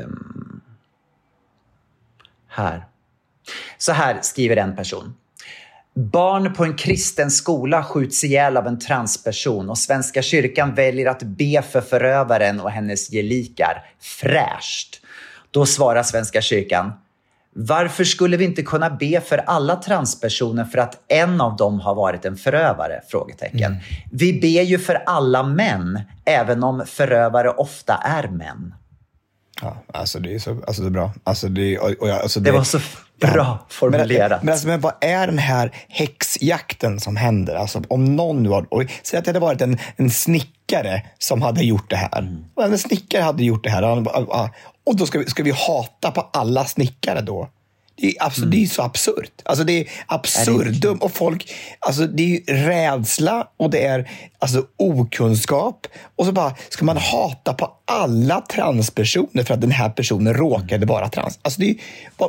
Här. Så här skriver en person. Barn på en kristen skola skjuts ihjäl av en transperson och Svenska kyrkan väljer att be för förövaren och hennes gelikar. Fräscht. Då svarar Svenska kyrkan: varför skulle vi inte kunna be för alla transpersoner för att en av dem har varit en förövare? Frågetecken. Vi ber ju för alla män, även om förövare ofta är män. Ja, alltså det är så, alltså det är bra. Alltså det var så bra formulerat. Men vad är den här häxjakten som händer? Alltså om någon nu har... Säg att det hade varit en snickare som hade gjort det här. En snickare hade gjort det här. Och då ska vi hata på alla snickare då? Det är så absurt. Alltså det är absurdum och folk, alltså det är rädsla och det är alltså okunskap och så bara ska man hata på alla transpersoner för att den här personen råkade vara trans. Alltså det är,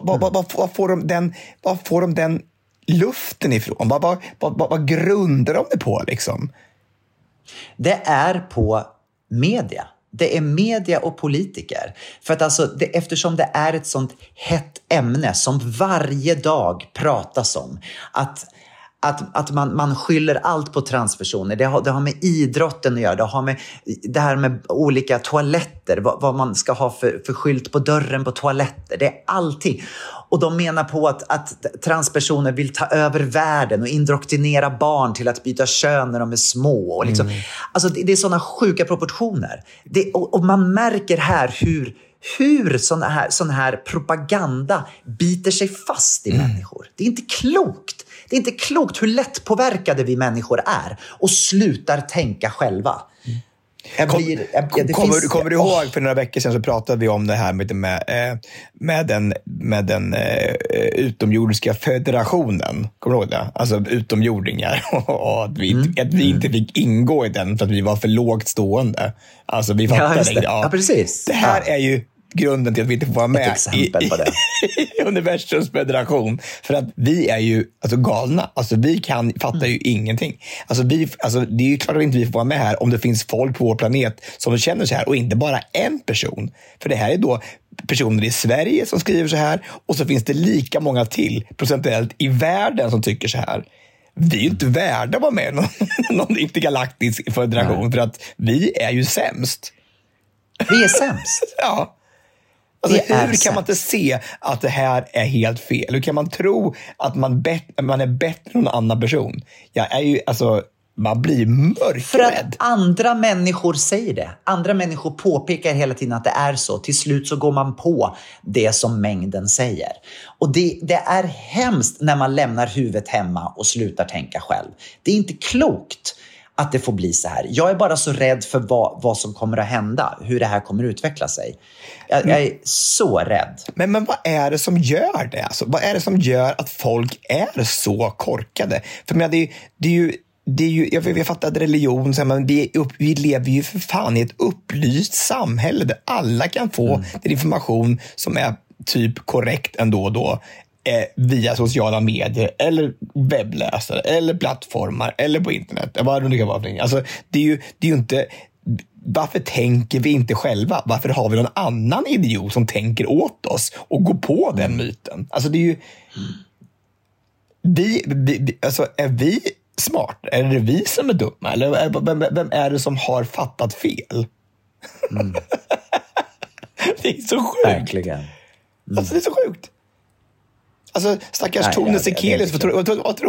vad får de den luften ifrån? Vad grundar de det på liksom? Det är på media. Det är media och politiker. För att alltså, eftersom det är ett sånt hett ämne som varje dag pratas om. Att man skyller allt på transpersoner. Det har med idrotten att göra. Det har med det här med olika toaletter. Vad man ska ha för skylt på dörren på toaletter. Det är allting. Och de menar på att transpersoner vill ta över världen och indoktrinera barn till att byta kön när de är små. Och liksom. Alltså det är sådana sjuka proportioner. Och man märker här hur sån här propaganda biter sig fast i människor. Det är inte klokt. Det är inte klokt hur lätt påverkade vi människor är och slutar tänka själva. Kommer du ihåg för några veckor sedan så pratade vi om det här med den utomjordiska federationen. Kommer du ihåg det? Alltså utomjordingar och att vi inte fick ingå i den för att vi var för lågt stående. Alltså vi fattade det. Ja, precis. Det här är ju grunden till att vi inte får vara med i universums federation. För att vi är ju alltså galna. Alltså vi fattar ju ingenting. Alltså det är ju klart att inte vi får vara med här om det finns folk på vår planet som känner så här och inte bara en person. För det här är då personer i Sverige som skriver så här och så finns det lika många till procentuellt i världen som tycker så här. Vi är ju inte värda att vara med i någon intergalaktisk federation för att vi är ju sämst. Vi är sämst. Ja. Alltså, hur kan man inte se att det här är helt fel? Hur kan man tro att man är bättre än någon annan person? Man blir mörkrädd. För att andra människor säger det. Andra människor påpekar hela tiden att det är så. Till slut så går man på det som mängden säger. Och det är hemskt när man lämnar huvudet hemma och slutar tänka själv. Det är inte klokt att det får bli så här. Jag är bara så rädd för vad som kommer att hända. Hur det här kommer att utveckla sig. Jag är så rädd. Men vad är det som gör det? Alltså, vad är det som gör att folk är så korkade? För det är ju jag fattar att religion, men vi lever ju för fan i ett upplyst samhälle där alla kan få den information som är typ korrekt ändå då. Via sociala medier eller webbläsare eller plattformar eller på internet. Vad det kan vara. Alltså, det är ju inte... Varför tänker vi inte själva? Varför har vi någon annan idiot som tänker åt oss och går på den myten? Alltså det är ju... Alltså, är vi smart? Är det vi som är dumma? Eller vem är det som har fattat fel? Det är så sjukt. Verkligen. Alltså det är så sjukt. Alltså stackars Tone Sekelius, vad tror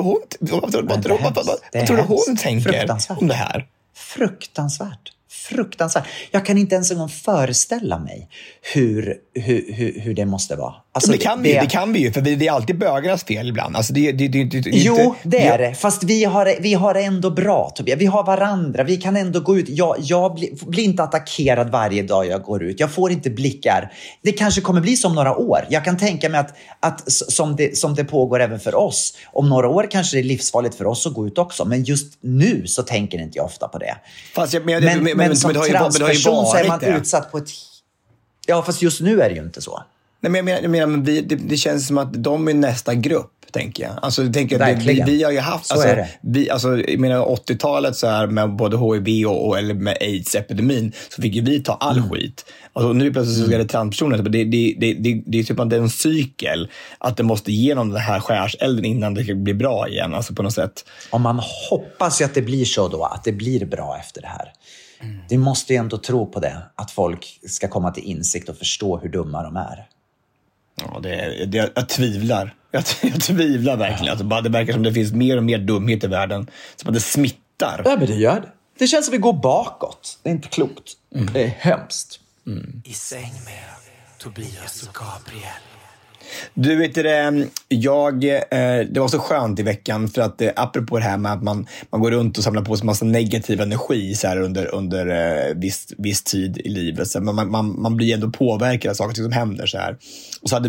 hon tänker om det här? Fruktansvärt. Jag kan inte ens en gång föreställa mig hur det måste vara. Alltså, det kan vi ju, för det är alltid bögarnas fel ibland. Alltså, det är det. Fast vi har det ändå bra, Tobias. Vi har varandra. Vi kan ändå gå ut. Jag blir inte attackerad varje dag jag går ut. Jag får inte blickar. Det kanske kommer bli som några år. Jag kan tänka mig att som det pågår även för oss. Om några år kanske det är livsfarligt för oss att gå ut också. Men just nu så tänker inte jag ofta på det. Fast men som transperson så är man utsatt på ett... Ja, fast just nu är det ju inte så. Nej, men jag menar det känns som att de är nästa grupp, tänker jag. Alltså, jag tänker vi har ju haft... Så är det. Jag menar 80-talet så här med både HIV eller med AIDS-epidemin så fick ju vi ta all skit. Alltså, nu plötsligt så är det transpersoner. Det är typ att det är en cykel att det måste igenom den här skärselden innan det blir bra igen. Alltså på något sätt. Om man hoppas ju att det blir så då, att det blir bra efter det här. Vi måste ju ändå tro på det. Att folk ska komma till insikt och förstå hur dumma de är. Ja, jag tvivlar. Jag tvivlar verkligen. Alltså, det verkar som det finns mer och mer dumhet i världen. Som att det smittar. Ja, men det gör det. Det känns som vi går bakåt. Det är inte klokt. Det är hemskt. I säng med Tobias och Gabriel. Du vet det, det var så skönt i veckan för att apropå det här med att man går runt och samlar på sig massa negativ energi så här under viss tid i livet. Så man blir ändå påverkad av saker som händer så här. Och så hade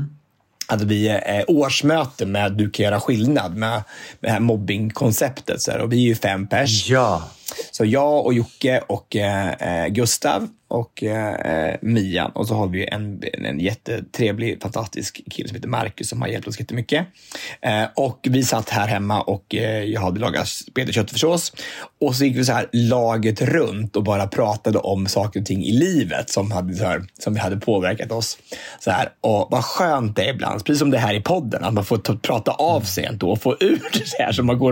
vi årsmöte med Du kan göra skillnad med det här mobbingkonceptet så här. Och vi är ju 5 pers. Ja. Så jag och Jocke och Gustav och Mia. Och så har vi en jättetrevlig, fantastisk kille som heter Marcus som har hjälpt oss jättemycket. Och vi satt här hemma och jag hade lagat spetad köttfärssås. Och så gick vi så här laget runt och bara pratade om saker och ting i livet som vi hade påverkat oss. Så här. Och vad skönt det är ibland, precis som det här i podden, att man får prata av sig ändå och få ut det här som man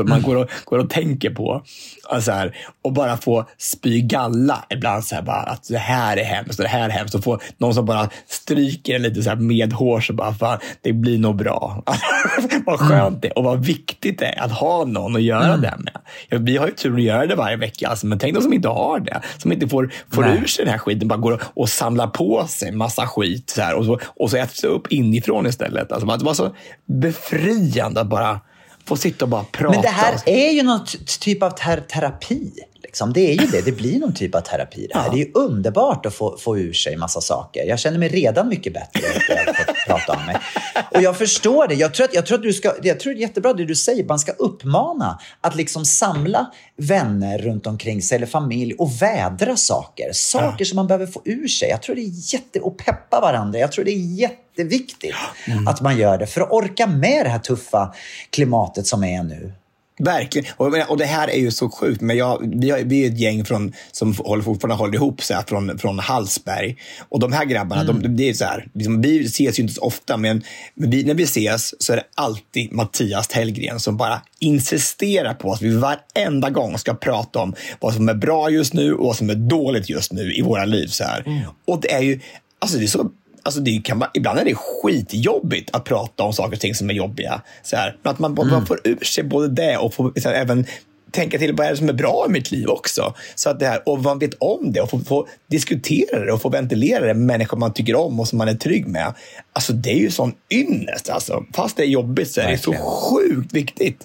går och tänker på. Och, så här, och bara få spy galla ibland så här bara att det här är hemskt och det här är hemskt och få någon som bara stryker lite så här med hår så bara fan, det blir nog bra. Vad skönt det är och vad viktigt det är att ha någon att göra det med. Ja, vi har ju tur att göra det varje vecka alltså, men tänk de som inte har det, som inte får ur sig den här skiten, bara går och samlar på sig massa skit så här, och så äter sig upp inifrån istället. Alltså, det var så befriande att bara få sitta och bara prata. Men det här är ju någon typ av terapi. Liksom. Det är ju det. Det blir någon typ av terapi. Det här. Det är ju underbart att få ur sig massa saker. Jag känner mig redan mycket bättre efter att få prata om mig. Och jag förstår det. Jag tror att det är jättebra det du säger. Man ska uppmana att liksom samla vänner runt omkring sig eller familj och vädra saker. Saker som man behöver få ur sig. Jag tror det är och peppa varandra. Jag tror det är jätteviktigt att man gör det för att orka med det här tuffa klimatet som är nu. Verkligen. Och det här är ju så sjukt. Men vi är ett gäng som fortfarande håller ihop så här, från Hallsberg. Och de här grabbarna, det är så här, liksom, vi ses ju inte så ofta, men när vi ses så är det alltid Mattias Hellgren som bara insisterar på att vi varenda gång ska prata om vad som är bra just nu och vad som är dåligt just nu i våra liv. Så här. Och det är ju, alltså det är så... Alltså ibland är det skitjobbigt att prata om saker och ting som är jobbiga. Så här, att man får ur sig både det och får så här, även tänka till vad är det som är bra i mitt liv också. Så att det här, och man vet om det och få diskutera det och få ventilera det med människor man tycker om och som man är trygg med. Alltså det är ju sån ynnest alltså. Fast det är jobbigt så är det så sjukt viktigt.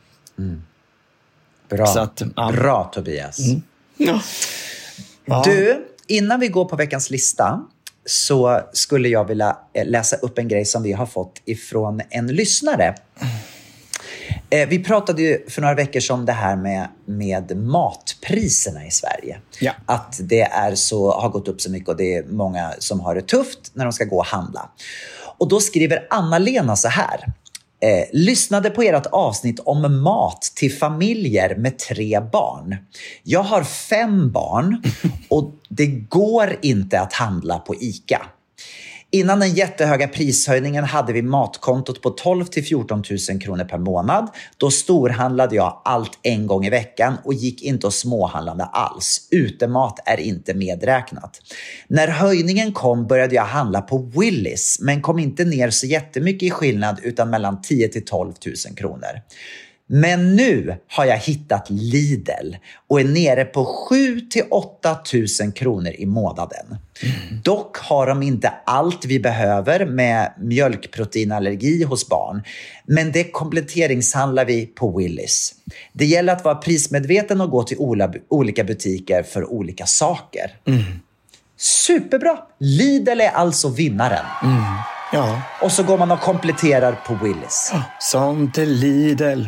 Bra. Så att, bra Tobias. Ja. Du, innan vi går på veckans lista så skulle jag vilja läsa upp en grej som vi har fått ifrån en lyssnare. Vi pratade ju för några veckor sedan om det här med matpriserna i Sverige. Ja. Att det har gått upp så mycket och det är många som har det tufft när de ska gå och handla. Och då skriver Anna-Lena så här. Lyssnade på ert avsnitt om mat till familjer med 3 barn. Jag har 5 barn och det går inte att handla på ICA. Innan den jättehöga prishöjningen hade vi matkontot på 12 till 14 000 kronor per månad. Då storhandlade jag allt en gång i veckan och gick inte och småhandlade alls. Utemat är inte medräknat. När höjningen kom började jag handla på Willys, men kom inte ner så jättemycket i skillnad utan mellan 10 till 12 000 kronor. Men nu har jag hittat Lidl och är nere på 7 till 8 000 kronor i månaden. Dock har de inte allt vi behöver med mjölkproteinallergi hos barn. Men det kompletteringshandlar vi på Willys. Det gäller att vara prismedveten och gå till olika butiker för olika saker. Superbra! Lidl är alltså vinnaren. Ja. Och så går man och kompletterar på Willys. Sånt är Lidl,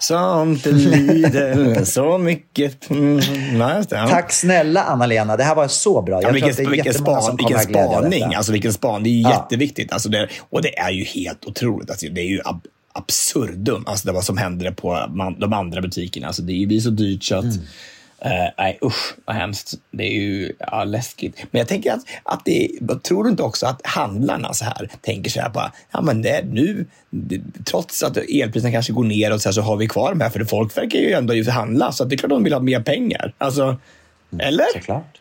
så mycket. Tack snälla Anna-Lena, det här var så bra. Jag tror att det är jättemånga som kommer att glädja detta. Alltså vilken span, det är ju jätteviktigt. Alltså och det är ju helt otroligt. Alltså, det är ju absurdum, alltså det vad som händer på de andra butikerna. Alltså det är ju så dyrt så att... Nej, usch, vad hemskt. Det är ju läskigt. Men jag tänker att jag tror inte också att handlarna så här tänker så här bara, ja men det är nu, trots att elpriserna kanske går ner och så har vi kvar de här, för folk verkar ju ändå handla, så att det är klart de vill ha mer pengar. Alltså, Eller? Såklart.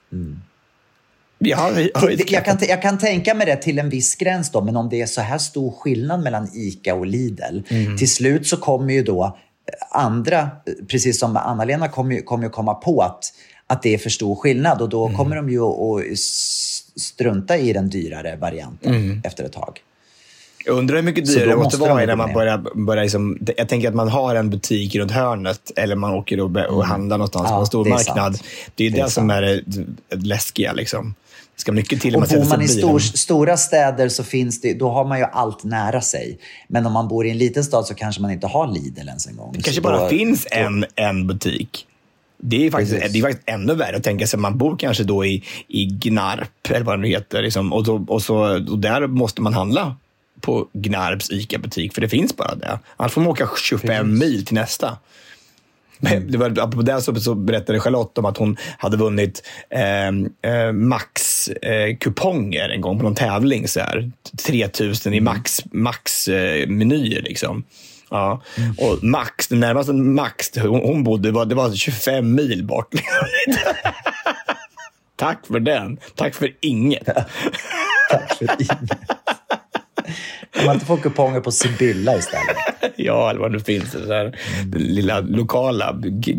Jag kan tänka mig det till en viss gräns då, men om det är så här stor skillnad mellan ICA och Lidl, till slut så kommer ju då andra, precis som Anna-Lena, kommer ju komma på att det är för stor skillnad, och då kommer de ju att strunta i den dyrare varianten efter ett tag. Jag undrar hur mycket dyrare det måste vara när man börjar liksom, jag tänker att man har en butik runt hörnet, eller man åker och handlar någonstans på en stor marknad. Det är det som är det läskiga liksom. Det ska mycket till. Och bor man i stora städer så finns det, då har man ju allt nära sig. Men om man bor i en liten stad så kanske man inte har Lidl ens en gång. Det kanske bara finns en butik. Det är faktiskt ännu värre att tänka sig. Man bor kanske då i Gnarp eller vad det heter liksom, och där måste man handla på Gnarps ICA-butik, för det finns bara det. Annars får man åka 25 mil till nästa. Det var, apropå det så berättade Charlotte om att hon hade vunnit Max-kuponger en gång på någon tävling. Så här, 3000 i Max-menyer liksom. Ja. Och Max, den närmaste Max hon bodde, det var 25 mil bort. Tack för den. Tack för inget. Tack för inget. Kan man inte få kuponger på Sibylla istället? Ja, eller vad det finns. Det där lilla lokala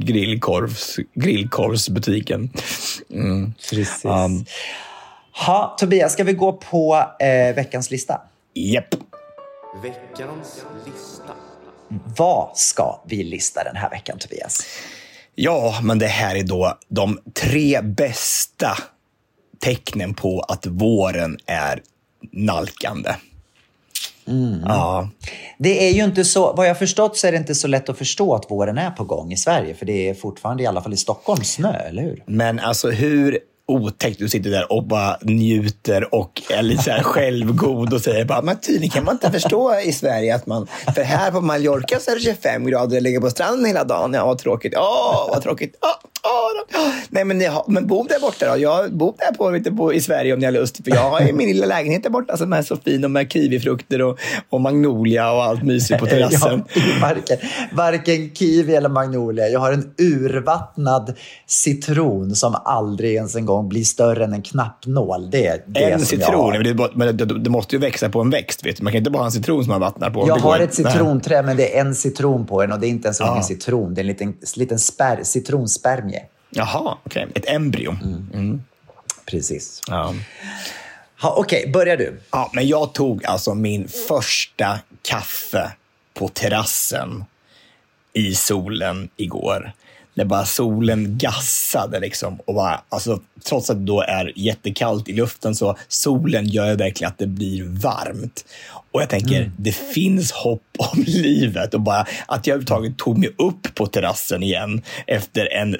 grillkorvsbutiken. Precis. Tobias, ska vi gå på veckans lista? Japp. Veckans lista. Vad ska vi lista den här veckan, Tobias? Ja, men det här är då de 3 bästa tecknen på att våren är nalkande. Ja. Det är ju inte så, vad jag förstått så är det inte så lätt att förstå att våren är på gång i Sverige, för det är fortfarande i alla fall i Stockholm snö, eller hur? Men alltså hur otäckt du sitter där och bara njuter och är lite så här självgod och säger bara, men tydligen kan man inte förstå i Sverige att man, för här på Mallorca så är det 25 grader och ligger på stranden hela dagen. Ja, vad tråkigt. Vad tråkigt. Nej, men bo där borta då. Jag bor där i Sverige om ni har lust. För jag har min lilla lägenhet där borta som är så fin, och med kiwifrukter och magnolia och allt mysigt på terrassen. Varken kiwi eller magnolia. Jag har en urvattnad citron som aldrig ens en gång blir större än en knappnål. Det är det en som citron, jag har. Men det måste ju växa på en växt. Vet du? Man kan inte bara ha en citron som man vattnar på. Jag har ett citronträd, men det är en citron på den, och det är inte ens en citron. Det är en liten citronspermie. Jaha, okej. Ett embryo. Precis. Ja. Okej, börjar du. Ja, men jag tog alltså min första kaffe på terrassen i solen igår. När bara solen gassade liksom. Och bara, alltså, trots att det då är jättekallt i luften, så solen gör verkligen att det blir varmt. Och jag tänker, det finns hopp om livet. Och bara att jag överhuvudtaget tog mig upp på terrassen igen efter en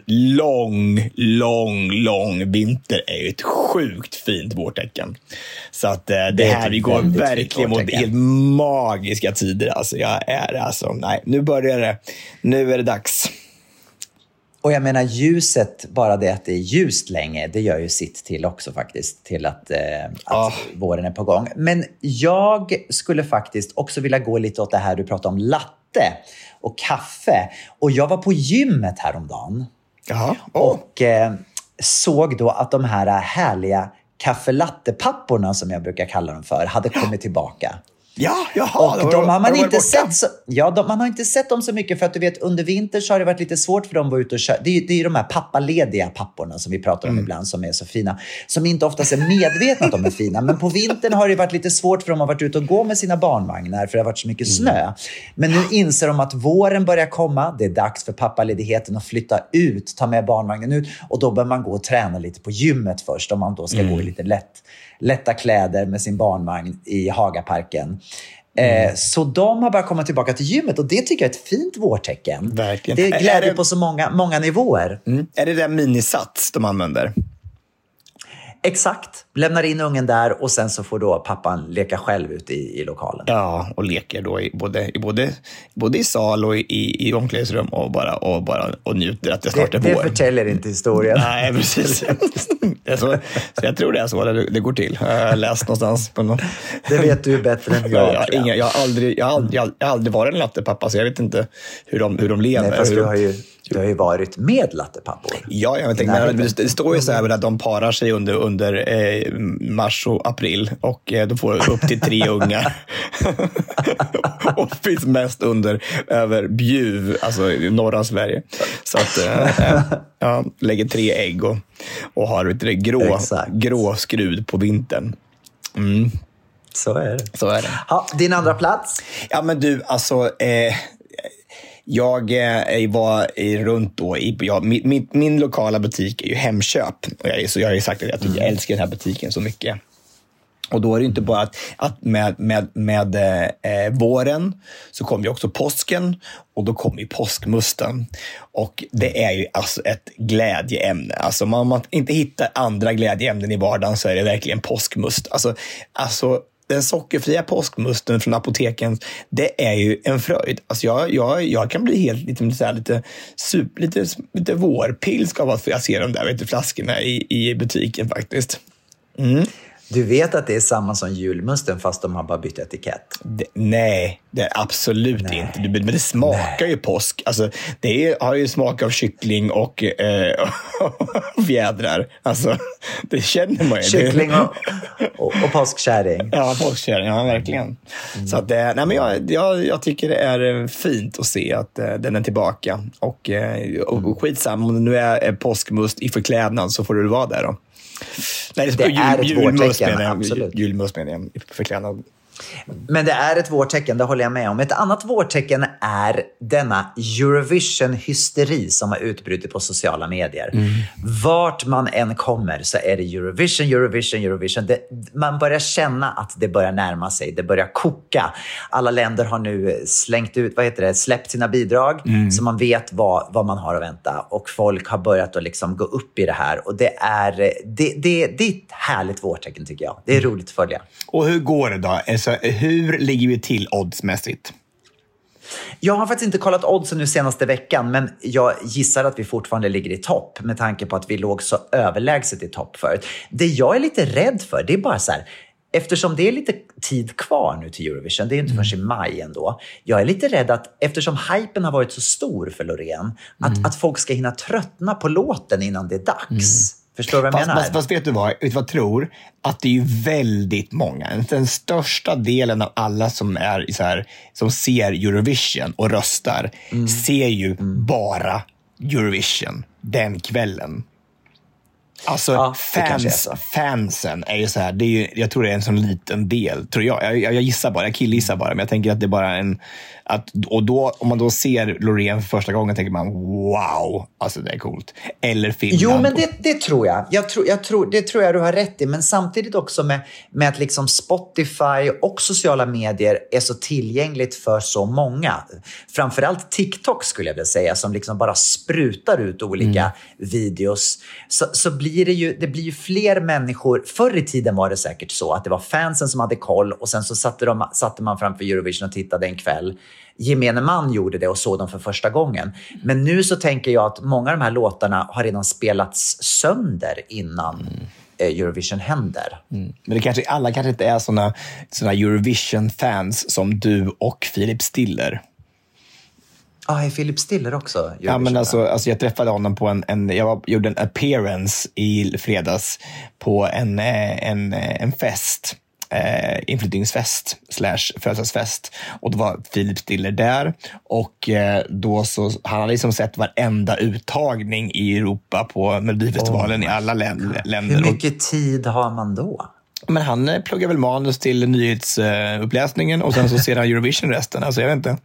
lång vinter är ju ett sjukt fint vårtecken. Så att det här, vi går verkligen mot helt magiska tider. Alltså nej, nu börjar det. Nu är det dags. Och jag menar, ljuset, bara det att det är ljust länge, det gör ju sitt till också faktiskt, till att våren är på gång. Men jag skulle faktiskt också vilja gå lite åt det här du pratade om, latte och kaffe. Och jag var på gymmet häromdagen. Och såg då att de här härliga kaffe-latte-papporna, som jag brukar kalla dem för, hade kommit tillbaka. Och de har man inte sett så, man har inte sett dem så mycket, för att du vet, under vinter så har det varit lite svårt för dem att vara ute och köra. Det är ju de här pappalediga papporna som vi pratar om ibland, som är så fina, som inte oftast är medvetna att de är fina, men på vintern har det varit lite svårt för dem att vara ute och gå med sina barnvagnar, för det har varit så mycket snö. Men nu inser de att våren börjar komma, det är dags för pappaledigheten att flytta ut, ta med barnvagnen ut, och då bör man gå och träna lite på gymmet först, om man då ska gå i lite lätta kläder med sin barnvagn i Hagaparken. Så de har bara kommit tillbaka till gymmet, och det tycker jag är ett fint vårtecken. Verkligen. Det glädjer på så många nivåer. Är det där minisats de använder? Exakt. Lämnar in ungen där, och sen så får då pappan leka själv ute i lokalen. Ja, och leker då både i sal och i omklädningsrum och njuter att det snart är vår. Det förtäller inte historien. Nej, precis. Så jag tror det är så det går till. Jag har läst någonstans på någon. Det vet du bättre än jag. Jag har aldrig varit en lattepappa, så jag vet inte hur de lever. Nej, fast Du har ju varit med lattepappor. Ja, jag tänkte, det står ju så här att de parar sig under mars och april och då får upp till 3 ungar. Och finns mest över Bjuv, alltså i norra Sverige. Så att lägger 3 ägg och har ett grå skrud på vintern. Mm. Så är det. Så är det. Ja, din andra plats? Ja, men du, alltså... Jag var runt då min lokala butik är ju Hemköp. Och jag har ju sagt att jag älskar den här butiken så mycket. Och då är det inte bara att med våren så kommer ju också påsken och då kommer ju påskmusten. Och det är ju alltså ett glädjeämne. Alltså om man inte hittar andra glädjeämnen i vardagen så är det verkligen påskmust. Alltså den sockerfria påskmusten från apoteken, det är ju en fröjd. Alltså jag kan bli helt lite vårpilsk av att jag ser de där flaskorna i butiken faktiskt. Mm. Du vet att det är samma som julmusten fast de har bara bytt etikett? Nej, det är absolut inte. Men det smakar ju påsk. Alltså, har ju smak av kyckling och fjädrar. Alltså, det känner man ju. Kyckling och påskkärring. Ja, påskkärring, ja, verkligen. Så att, jag tycker det är fint att se att den är tillbaka. Och skitsamma, om det nu är påskmust i förklädnad så får du vara där då. Nej, det är ett vårtecken, absolut. Julmust menar jag, förklädnad. Men det är ett vårtecken, det håller jag med om. Ett annat vårtecken är denna Eurovision-hysteri som har utbrutit på sociala medier. Vart man än kommer så är det Eurovision. Man börjar känna att det börjar närma sig. Det börjar koka. Alla länder har nu släppt sina bidrag så man vet vad man har att vänta. Och folk har börjat att liksom gå upp i det här. Och det är ett härligt vårtecken tycker jag. Det är roligt att följa. Och hur går det då? Alltså, hur ligger vi till oddsmässigt? Jag har faktiskt inte kollat oddsen nu senaste veckan, men jag gissar att vi fortfarande ligger i topp med tanke på att vi låg så överlägset i topp förut. Det jag är lite rädd för, det är bara så här, eftersom det är lite tid kvar nu till Eurovision, det är inte förrän i maj ändå. Jag är lite rädd att eftersom hypen har varit så stor för Loreen, att folk ska hinna tröttna på låten innan det är dags. Förstår du vad jag menar? Fast vet du vad jag tror? Att det är ju väldigt många. Den största delen av alla som är så här, som ser Eurovision och röstar ser ju bara Eurovision den kvällen. Alltså fansen är ju så här, det är ju, jag tror det är en sån liten del, tror jag gissar bara, jag killgissar bara, men jag tänker att det är bara och då, om man då ser Loreen för första gången tänker man wow, alltså det är coolt. Eller Finland. Jo, men det tror jag. Det tror jag du har rätt i, men samtidigt också med att liksom Spotify och sociala medier är så tillgängligt för så många. Framförallt TikTok skulle jag vilja säga, som liksom bara sprutar ut olika videos. Så blir det blir ju fler människor. Förr i tiden var det säkert så att det var fansen som hade koll och sen så satte man framför Eurovision och tittade en kväll. Gemene man gjorde det och såg dem för första gången. Men nu så tänker jag att många av de här låtarna har redan spelats sönder innan Eurovision händer. Men alla kanske inte är såna Eurovision-fans som du och Philip Stiller. Är Philip Stiller också Eurovision? Ja, men alltså jag träffade honom på jag gjorde en appearance i fredags på en fest. Inflyttningsfest / födelsedagsfest, och då var Philip Stiller där och då så han hade liksom sett varenda uttagning i Europa på Melodifestivalen i alla länder. Hur mycket tid har man då? Men han pluggar väl manus till nyhetsuppläsningen och sen så ser han Eurovision resten, alltså jag vet inte.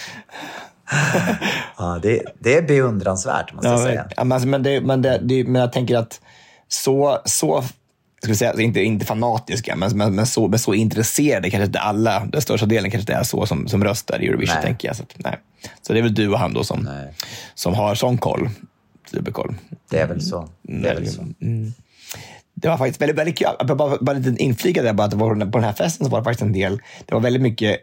Ja, det är beundransvärt måste jag säga. Ja, men jag tänker att så ska vi säga, inte fanatiska, men så intresserade kanske inte alla. Den största delen kanske inte är så som röstar i Eurovision, tänker jag. Så det är väl du och han då som har sån koll. Superkoll. Det är väl så. Det var faktiskt väldigt, väldigt kul. Bara lite inflikade bara att det var på den här festen så var det faktiskt en del. Det var väldigt mycket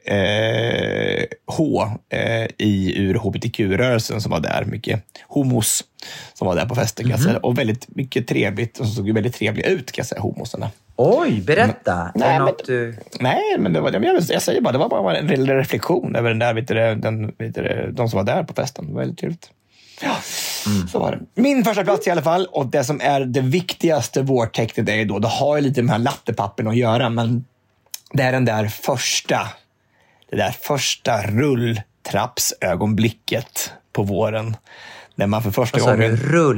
ur hbtq-rörelsen som var där. Mycket homos som var där på festen. Kan jag säga. Och väldigt mycket trevligt. Och så såg ju väldigt trevliga ut, kan jag säga, homosarna. Oj, berätta. Nej, men det var, jag säger bara, det var bara en reflektion över den där, de som var där på festen. Det var väldigt trevligt. Ja, så var det. Min första plats i alla fall, och det som är det viktigaste vårtecknet är ju då, det har ju lite med de här lattepappen att göra, men det är det där första rulltrappsögonblicket på våren. När man för första gången...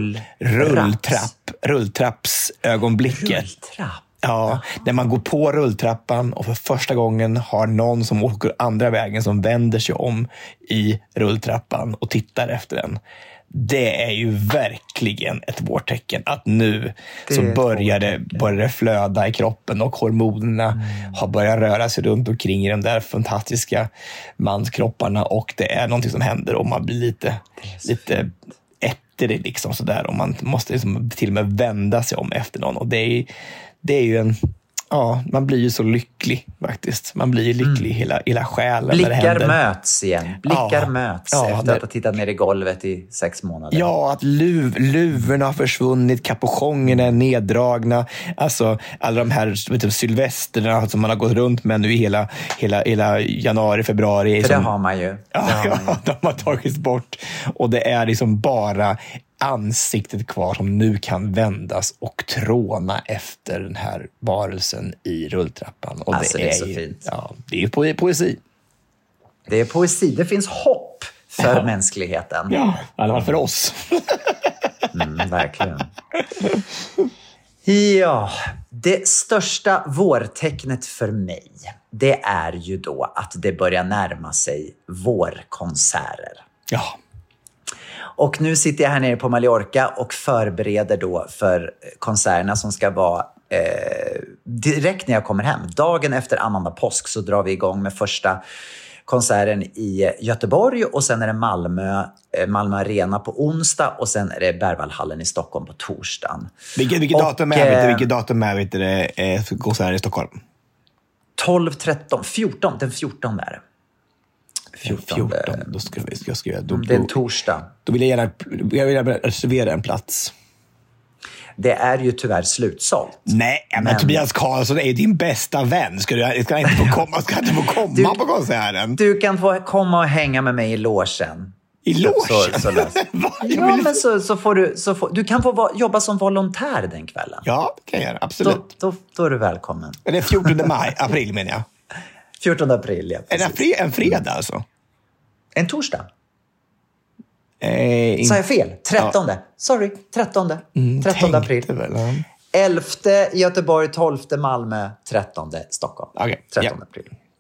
Rulltrappsögonblicket. Rulltrapp? Ja, när man går på rulltrappan och för första gången har någon som åker andra vägen som vänder sig om i rulltrappan och tittar efter den. Det är ju verkligen ett vårtecken att nu så börjar det flöda i kroppen och hormonerna har börjat röra sig runt omkring i de där fantastiska manskropparna, och det är någonting som händer och man blir lite ettrig liksom sådär, och man måste liksom till och med vända sig om efter någon, och det är ju man blir ju så lycklig faktiskt. Man blir ju lycklig hela själen. Blickar möts igen. Efter att ha tittat ner i golvet i 6 månader. Ja, att luvorna har försvunnit, kapuschongerna är neddragna. Alltså alla de här sylvesterna som man har gått runt med nu i hela januari, februari. För det har man ju. De har tagits bort. Och det är liksom bara ansiktet kvar som nu kan vändas och tråna efter den här varelsen i rulltrappan. Och alltså, det är så fint. Ja, det är poesi. Det är poesi. Det finns hopp för mänskligheten. Ja, i alla fall för oss. Verkligen. Ja, det största vårtecknet för mig, det är ju då att det börjar närma sig vårkonserter. Ja. Och nu sitter jag här nere på Mallorca och förbereder då för konserterna som ska vara direkt när jag kommer hem. Dagen efter annandag påsk så drar vi igång med första konserten i Göteborg, och sen är det Malmö Arena på onsdag, och sen är det Berwaldhallen i Stockholm på torsdagen. Vilket datum är det konserten i Stockholm? 12, 13, 14, den 14 är det. 14. Då ska jag skriva. Det är en torsdag. Då vill jag gärna reservera en plats. Det är ju tyvärr slutsålt. Nej, men Tobias Karlsson är ju din bästa vän. Ska inte få komma på konserten? Du kan få komma och hänga med mig i logen. I logen? Ja, men så får du kan få jobba som volontär den kvällen. Ja, det kan jag göra. Absolut. Då är du välkommen. Det är 14 april menar jag. 14 april, ja. Är det en fredag alltså? En torsdag. Sa jag fel? 13. Ja. Sorry, 13. 13 april. 11 Göteborg, 12 Malmö, 13 Stockholm. Okay. 13 april.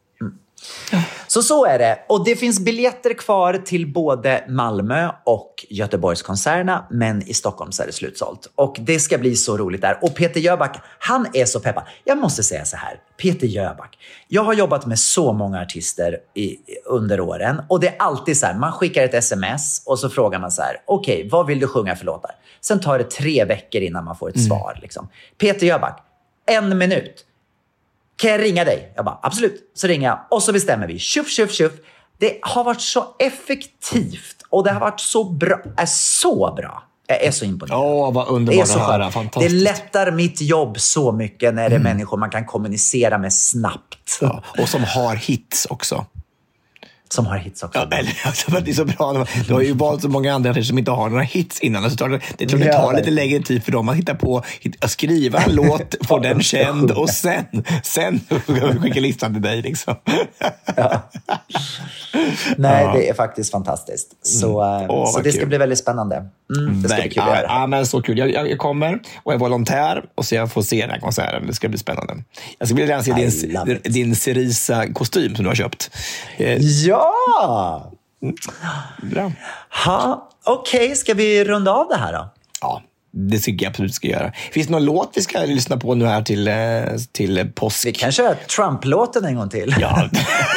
Så är det. Och det finns biljetter kvar till både Malmö och Göteborgskonserterna, men i Stockholm så är det slutsålt. Och det ska bli så roligt där. Och Peter Jöback, han är så peppad. Jag måste säga så här, Peter Jöback. Jag har jobbat med så många artister under åren, och det är alltid så här, man skickar ett sms och så frågar man så här, okej, vad vill du sjunga för låtar? Sen tar det 3 veckor innan man får ett svar. Liksom. Peter Jöback, 1 minut. Kan jag ringa dig? Jag bara, absolut. Så ringer jag och så bestämmer vi. Tjuff. Det har varit så effektivt och det har varit så bra. Jag är så imponerad. Vad underbart att höra. Fantastiskt. Det lättar mitt jobb så mycket när det är människor man kan kommunicera med snabbt. Ja, och som har hits också. Ja, det är så bra. Du har ju valt så många andra som inte har några hits innan. Så det tar lite längre tid för dem att skriva en låt, få den känd och sen skicka listan till dig. Liksom. Ja. Nej, det är faktiskt fantastiskt. Så det ska bli väldigt spännande. Det ska bli kul att göra. Ja, men så kul. Jag kommer och är volontär och så jag får se den här konserten. Det ska bli spännande. Jag ska redan se din Cerisa-kostym som du har köpt. Ja! Bra. Okej, ska vi runda av det här då? Ja, det tycker jag absolut ska göra. Finns det någon låt vi ska lyssna på nu här till påsk? Vi kan köra Trump-låten en gång till. Ja.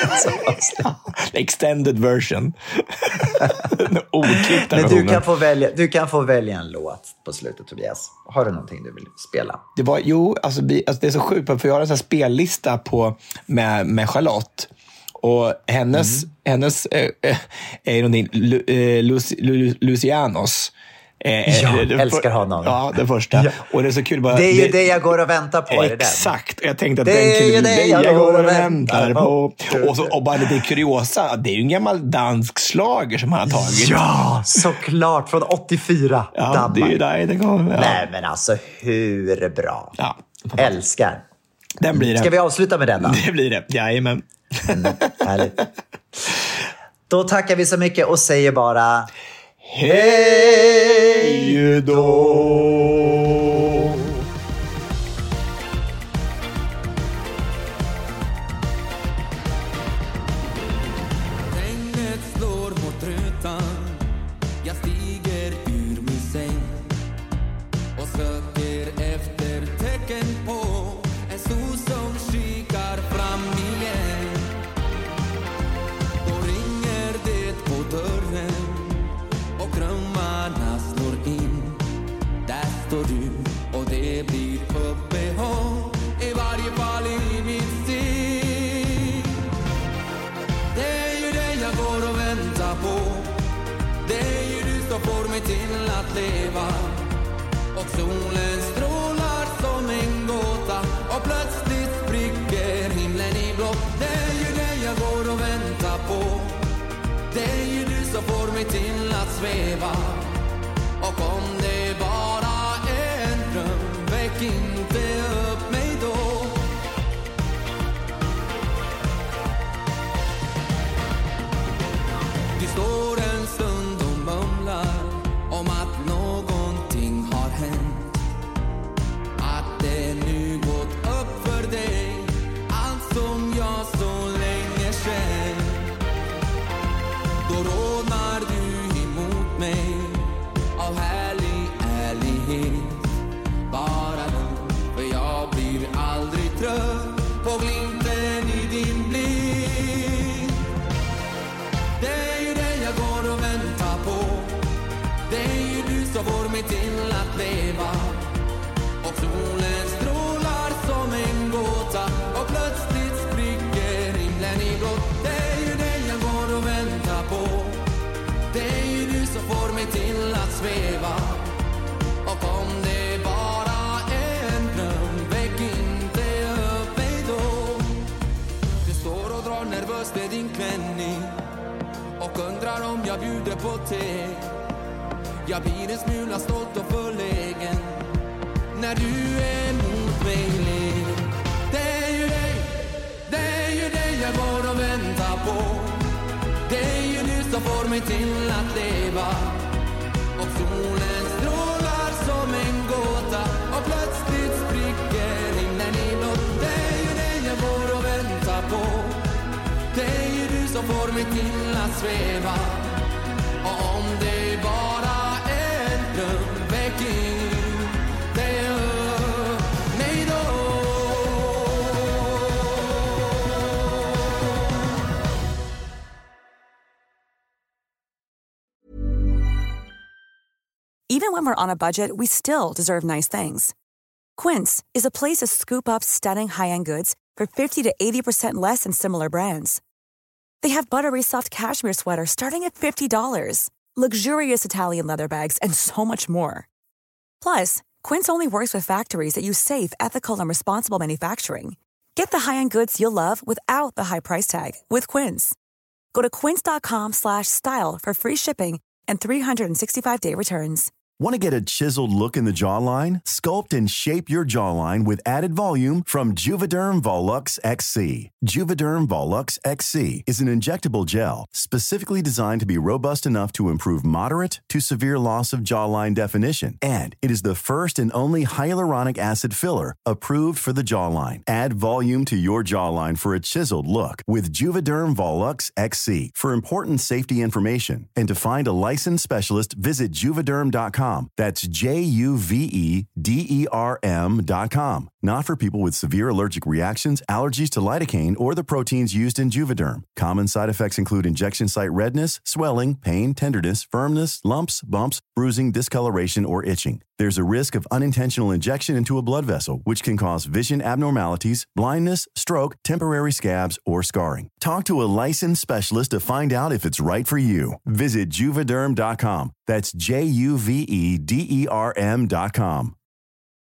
Extended version. Men du kan få välja en låt på slutet, Tobias. Har du någonting du vill spela? Det är så sjukt, för jag har en sån här spellista med Charlotte. Och hennes är någonting Lucianos. Jag älskar honom. Ja, den första. Ja. Och det är så kul bara... Det är ju det jag går och väntar på. Exakt. Jag tänkte att det är det jag går och väntar på. Och bara lite kuriosa. Det är ju en gammal dansk slager som han har tagit. Ja, såklart. Från 84. Ja, Danmark. det är ju där det kommer. Ja. Nej, men alltså hur bra? Ja. Älskar. Den blir det. Ska vi avsluta med den då? Det blir det. Jajamän. Härligt. Då tackar vi så mycket och säger bara... Hej då! Regnet slår mot rutan. Jag stiger ur min säng och söker efter tecken på en sol som kikar fram igen. Då ringer det på dörren och drömmarna slår in. Där står du och det blir uppehåll, i varje fall i min stil. Det är ju det jag går och väntar på. Det är ju du som får mig till att leva. Och solen strålar som en gåta och plötsligt spricker himlen i blått. Det är ju det jag går och väntar på. Det är ju du som får mig till att sväva. Och om det bara är en dröm, väck inte upp mig då. Du står en stund och mumlar om att någonting har hänt. Att det nu gått upp för dig allt som jag så länge känt. Då rådnar du emot mig av härlig ärlighet. Bara lugn, för jag blir aldrig trött på glimten i din blick. Det är ju det jag går och väntar på. Det är ju du som får mig till att leva. Och solen strålar som en gåta och plötsligt spricker himlen i blått. Det är ju det jag går och väntar på. Det är ju du som får mig till att sväva. Och om det bara är en dröm, väck inte upp mig då. Du står och drar nervöst med din klänning och undrar om jag bjuder på te. Jag blir en smula stolt och förlägen när du är mot mig ler. Det är ju dig jag går och väntar på. Det är ju du som får mig till att leva. Och solen strålar som en gåta och plötsligt spricker himlen i blått. Det är ju dig jag går och väntar på. Det är ju du som får mig till att sväva. Och om det bara är en dröm, väck inte upp mig då. Even when we're on a budget, we still deserve nice things. Quince is a place to scoop up stunning high-end goods for 50 to 80% less than similar brands. They have buttery soft cashmere sweaters starting at $50, luxurious Italian leather bags, and so much more. Plus, Quince only works with factories that use safe, ethical, and responsible manufacturing. Get the high-end goods you'll love without the high price tag with Quince. Go to quince.com/style for free shipping and 365-day returns. Want to get a chiseled look in the jawline? Sculpt and shape your jawline with added volume from Juvederm Volux XC. Juvederm Volux XC is an injectable gel specifically designed to be robust enough to improve moderate to severe loss of jawline definition. And it is the first and only hyaluronic acid filler approved for the jawline. Add volume to your jawline for a chiseled look with Juvederm Volux XC. For important safety information and to find a licensed specialist, visit Juvederm.com. That's JUVEDERM.com. Not for people with severe allergic reactions, allergies to lidocaine, or the proteins used in Juvederm. Common side effects include injection site redness, swelling, pain, tenderness, firmness, lumps, bumps, bruising, discoloration, or itching. There's a risk of unintentional injection into a blood vessel, which can cause vision abnormalities, blindness, stroke, temporary scabs, or scarring. Talk to a licensed specialist to find out if it's right for you. Visit Juvederm.com. That's JUVEDERM.com.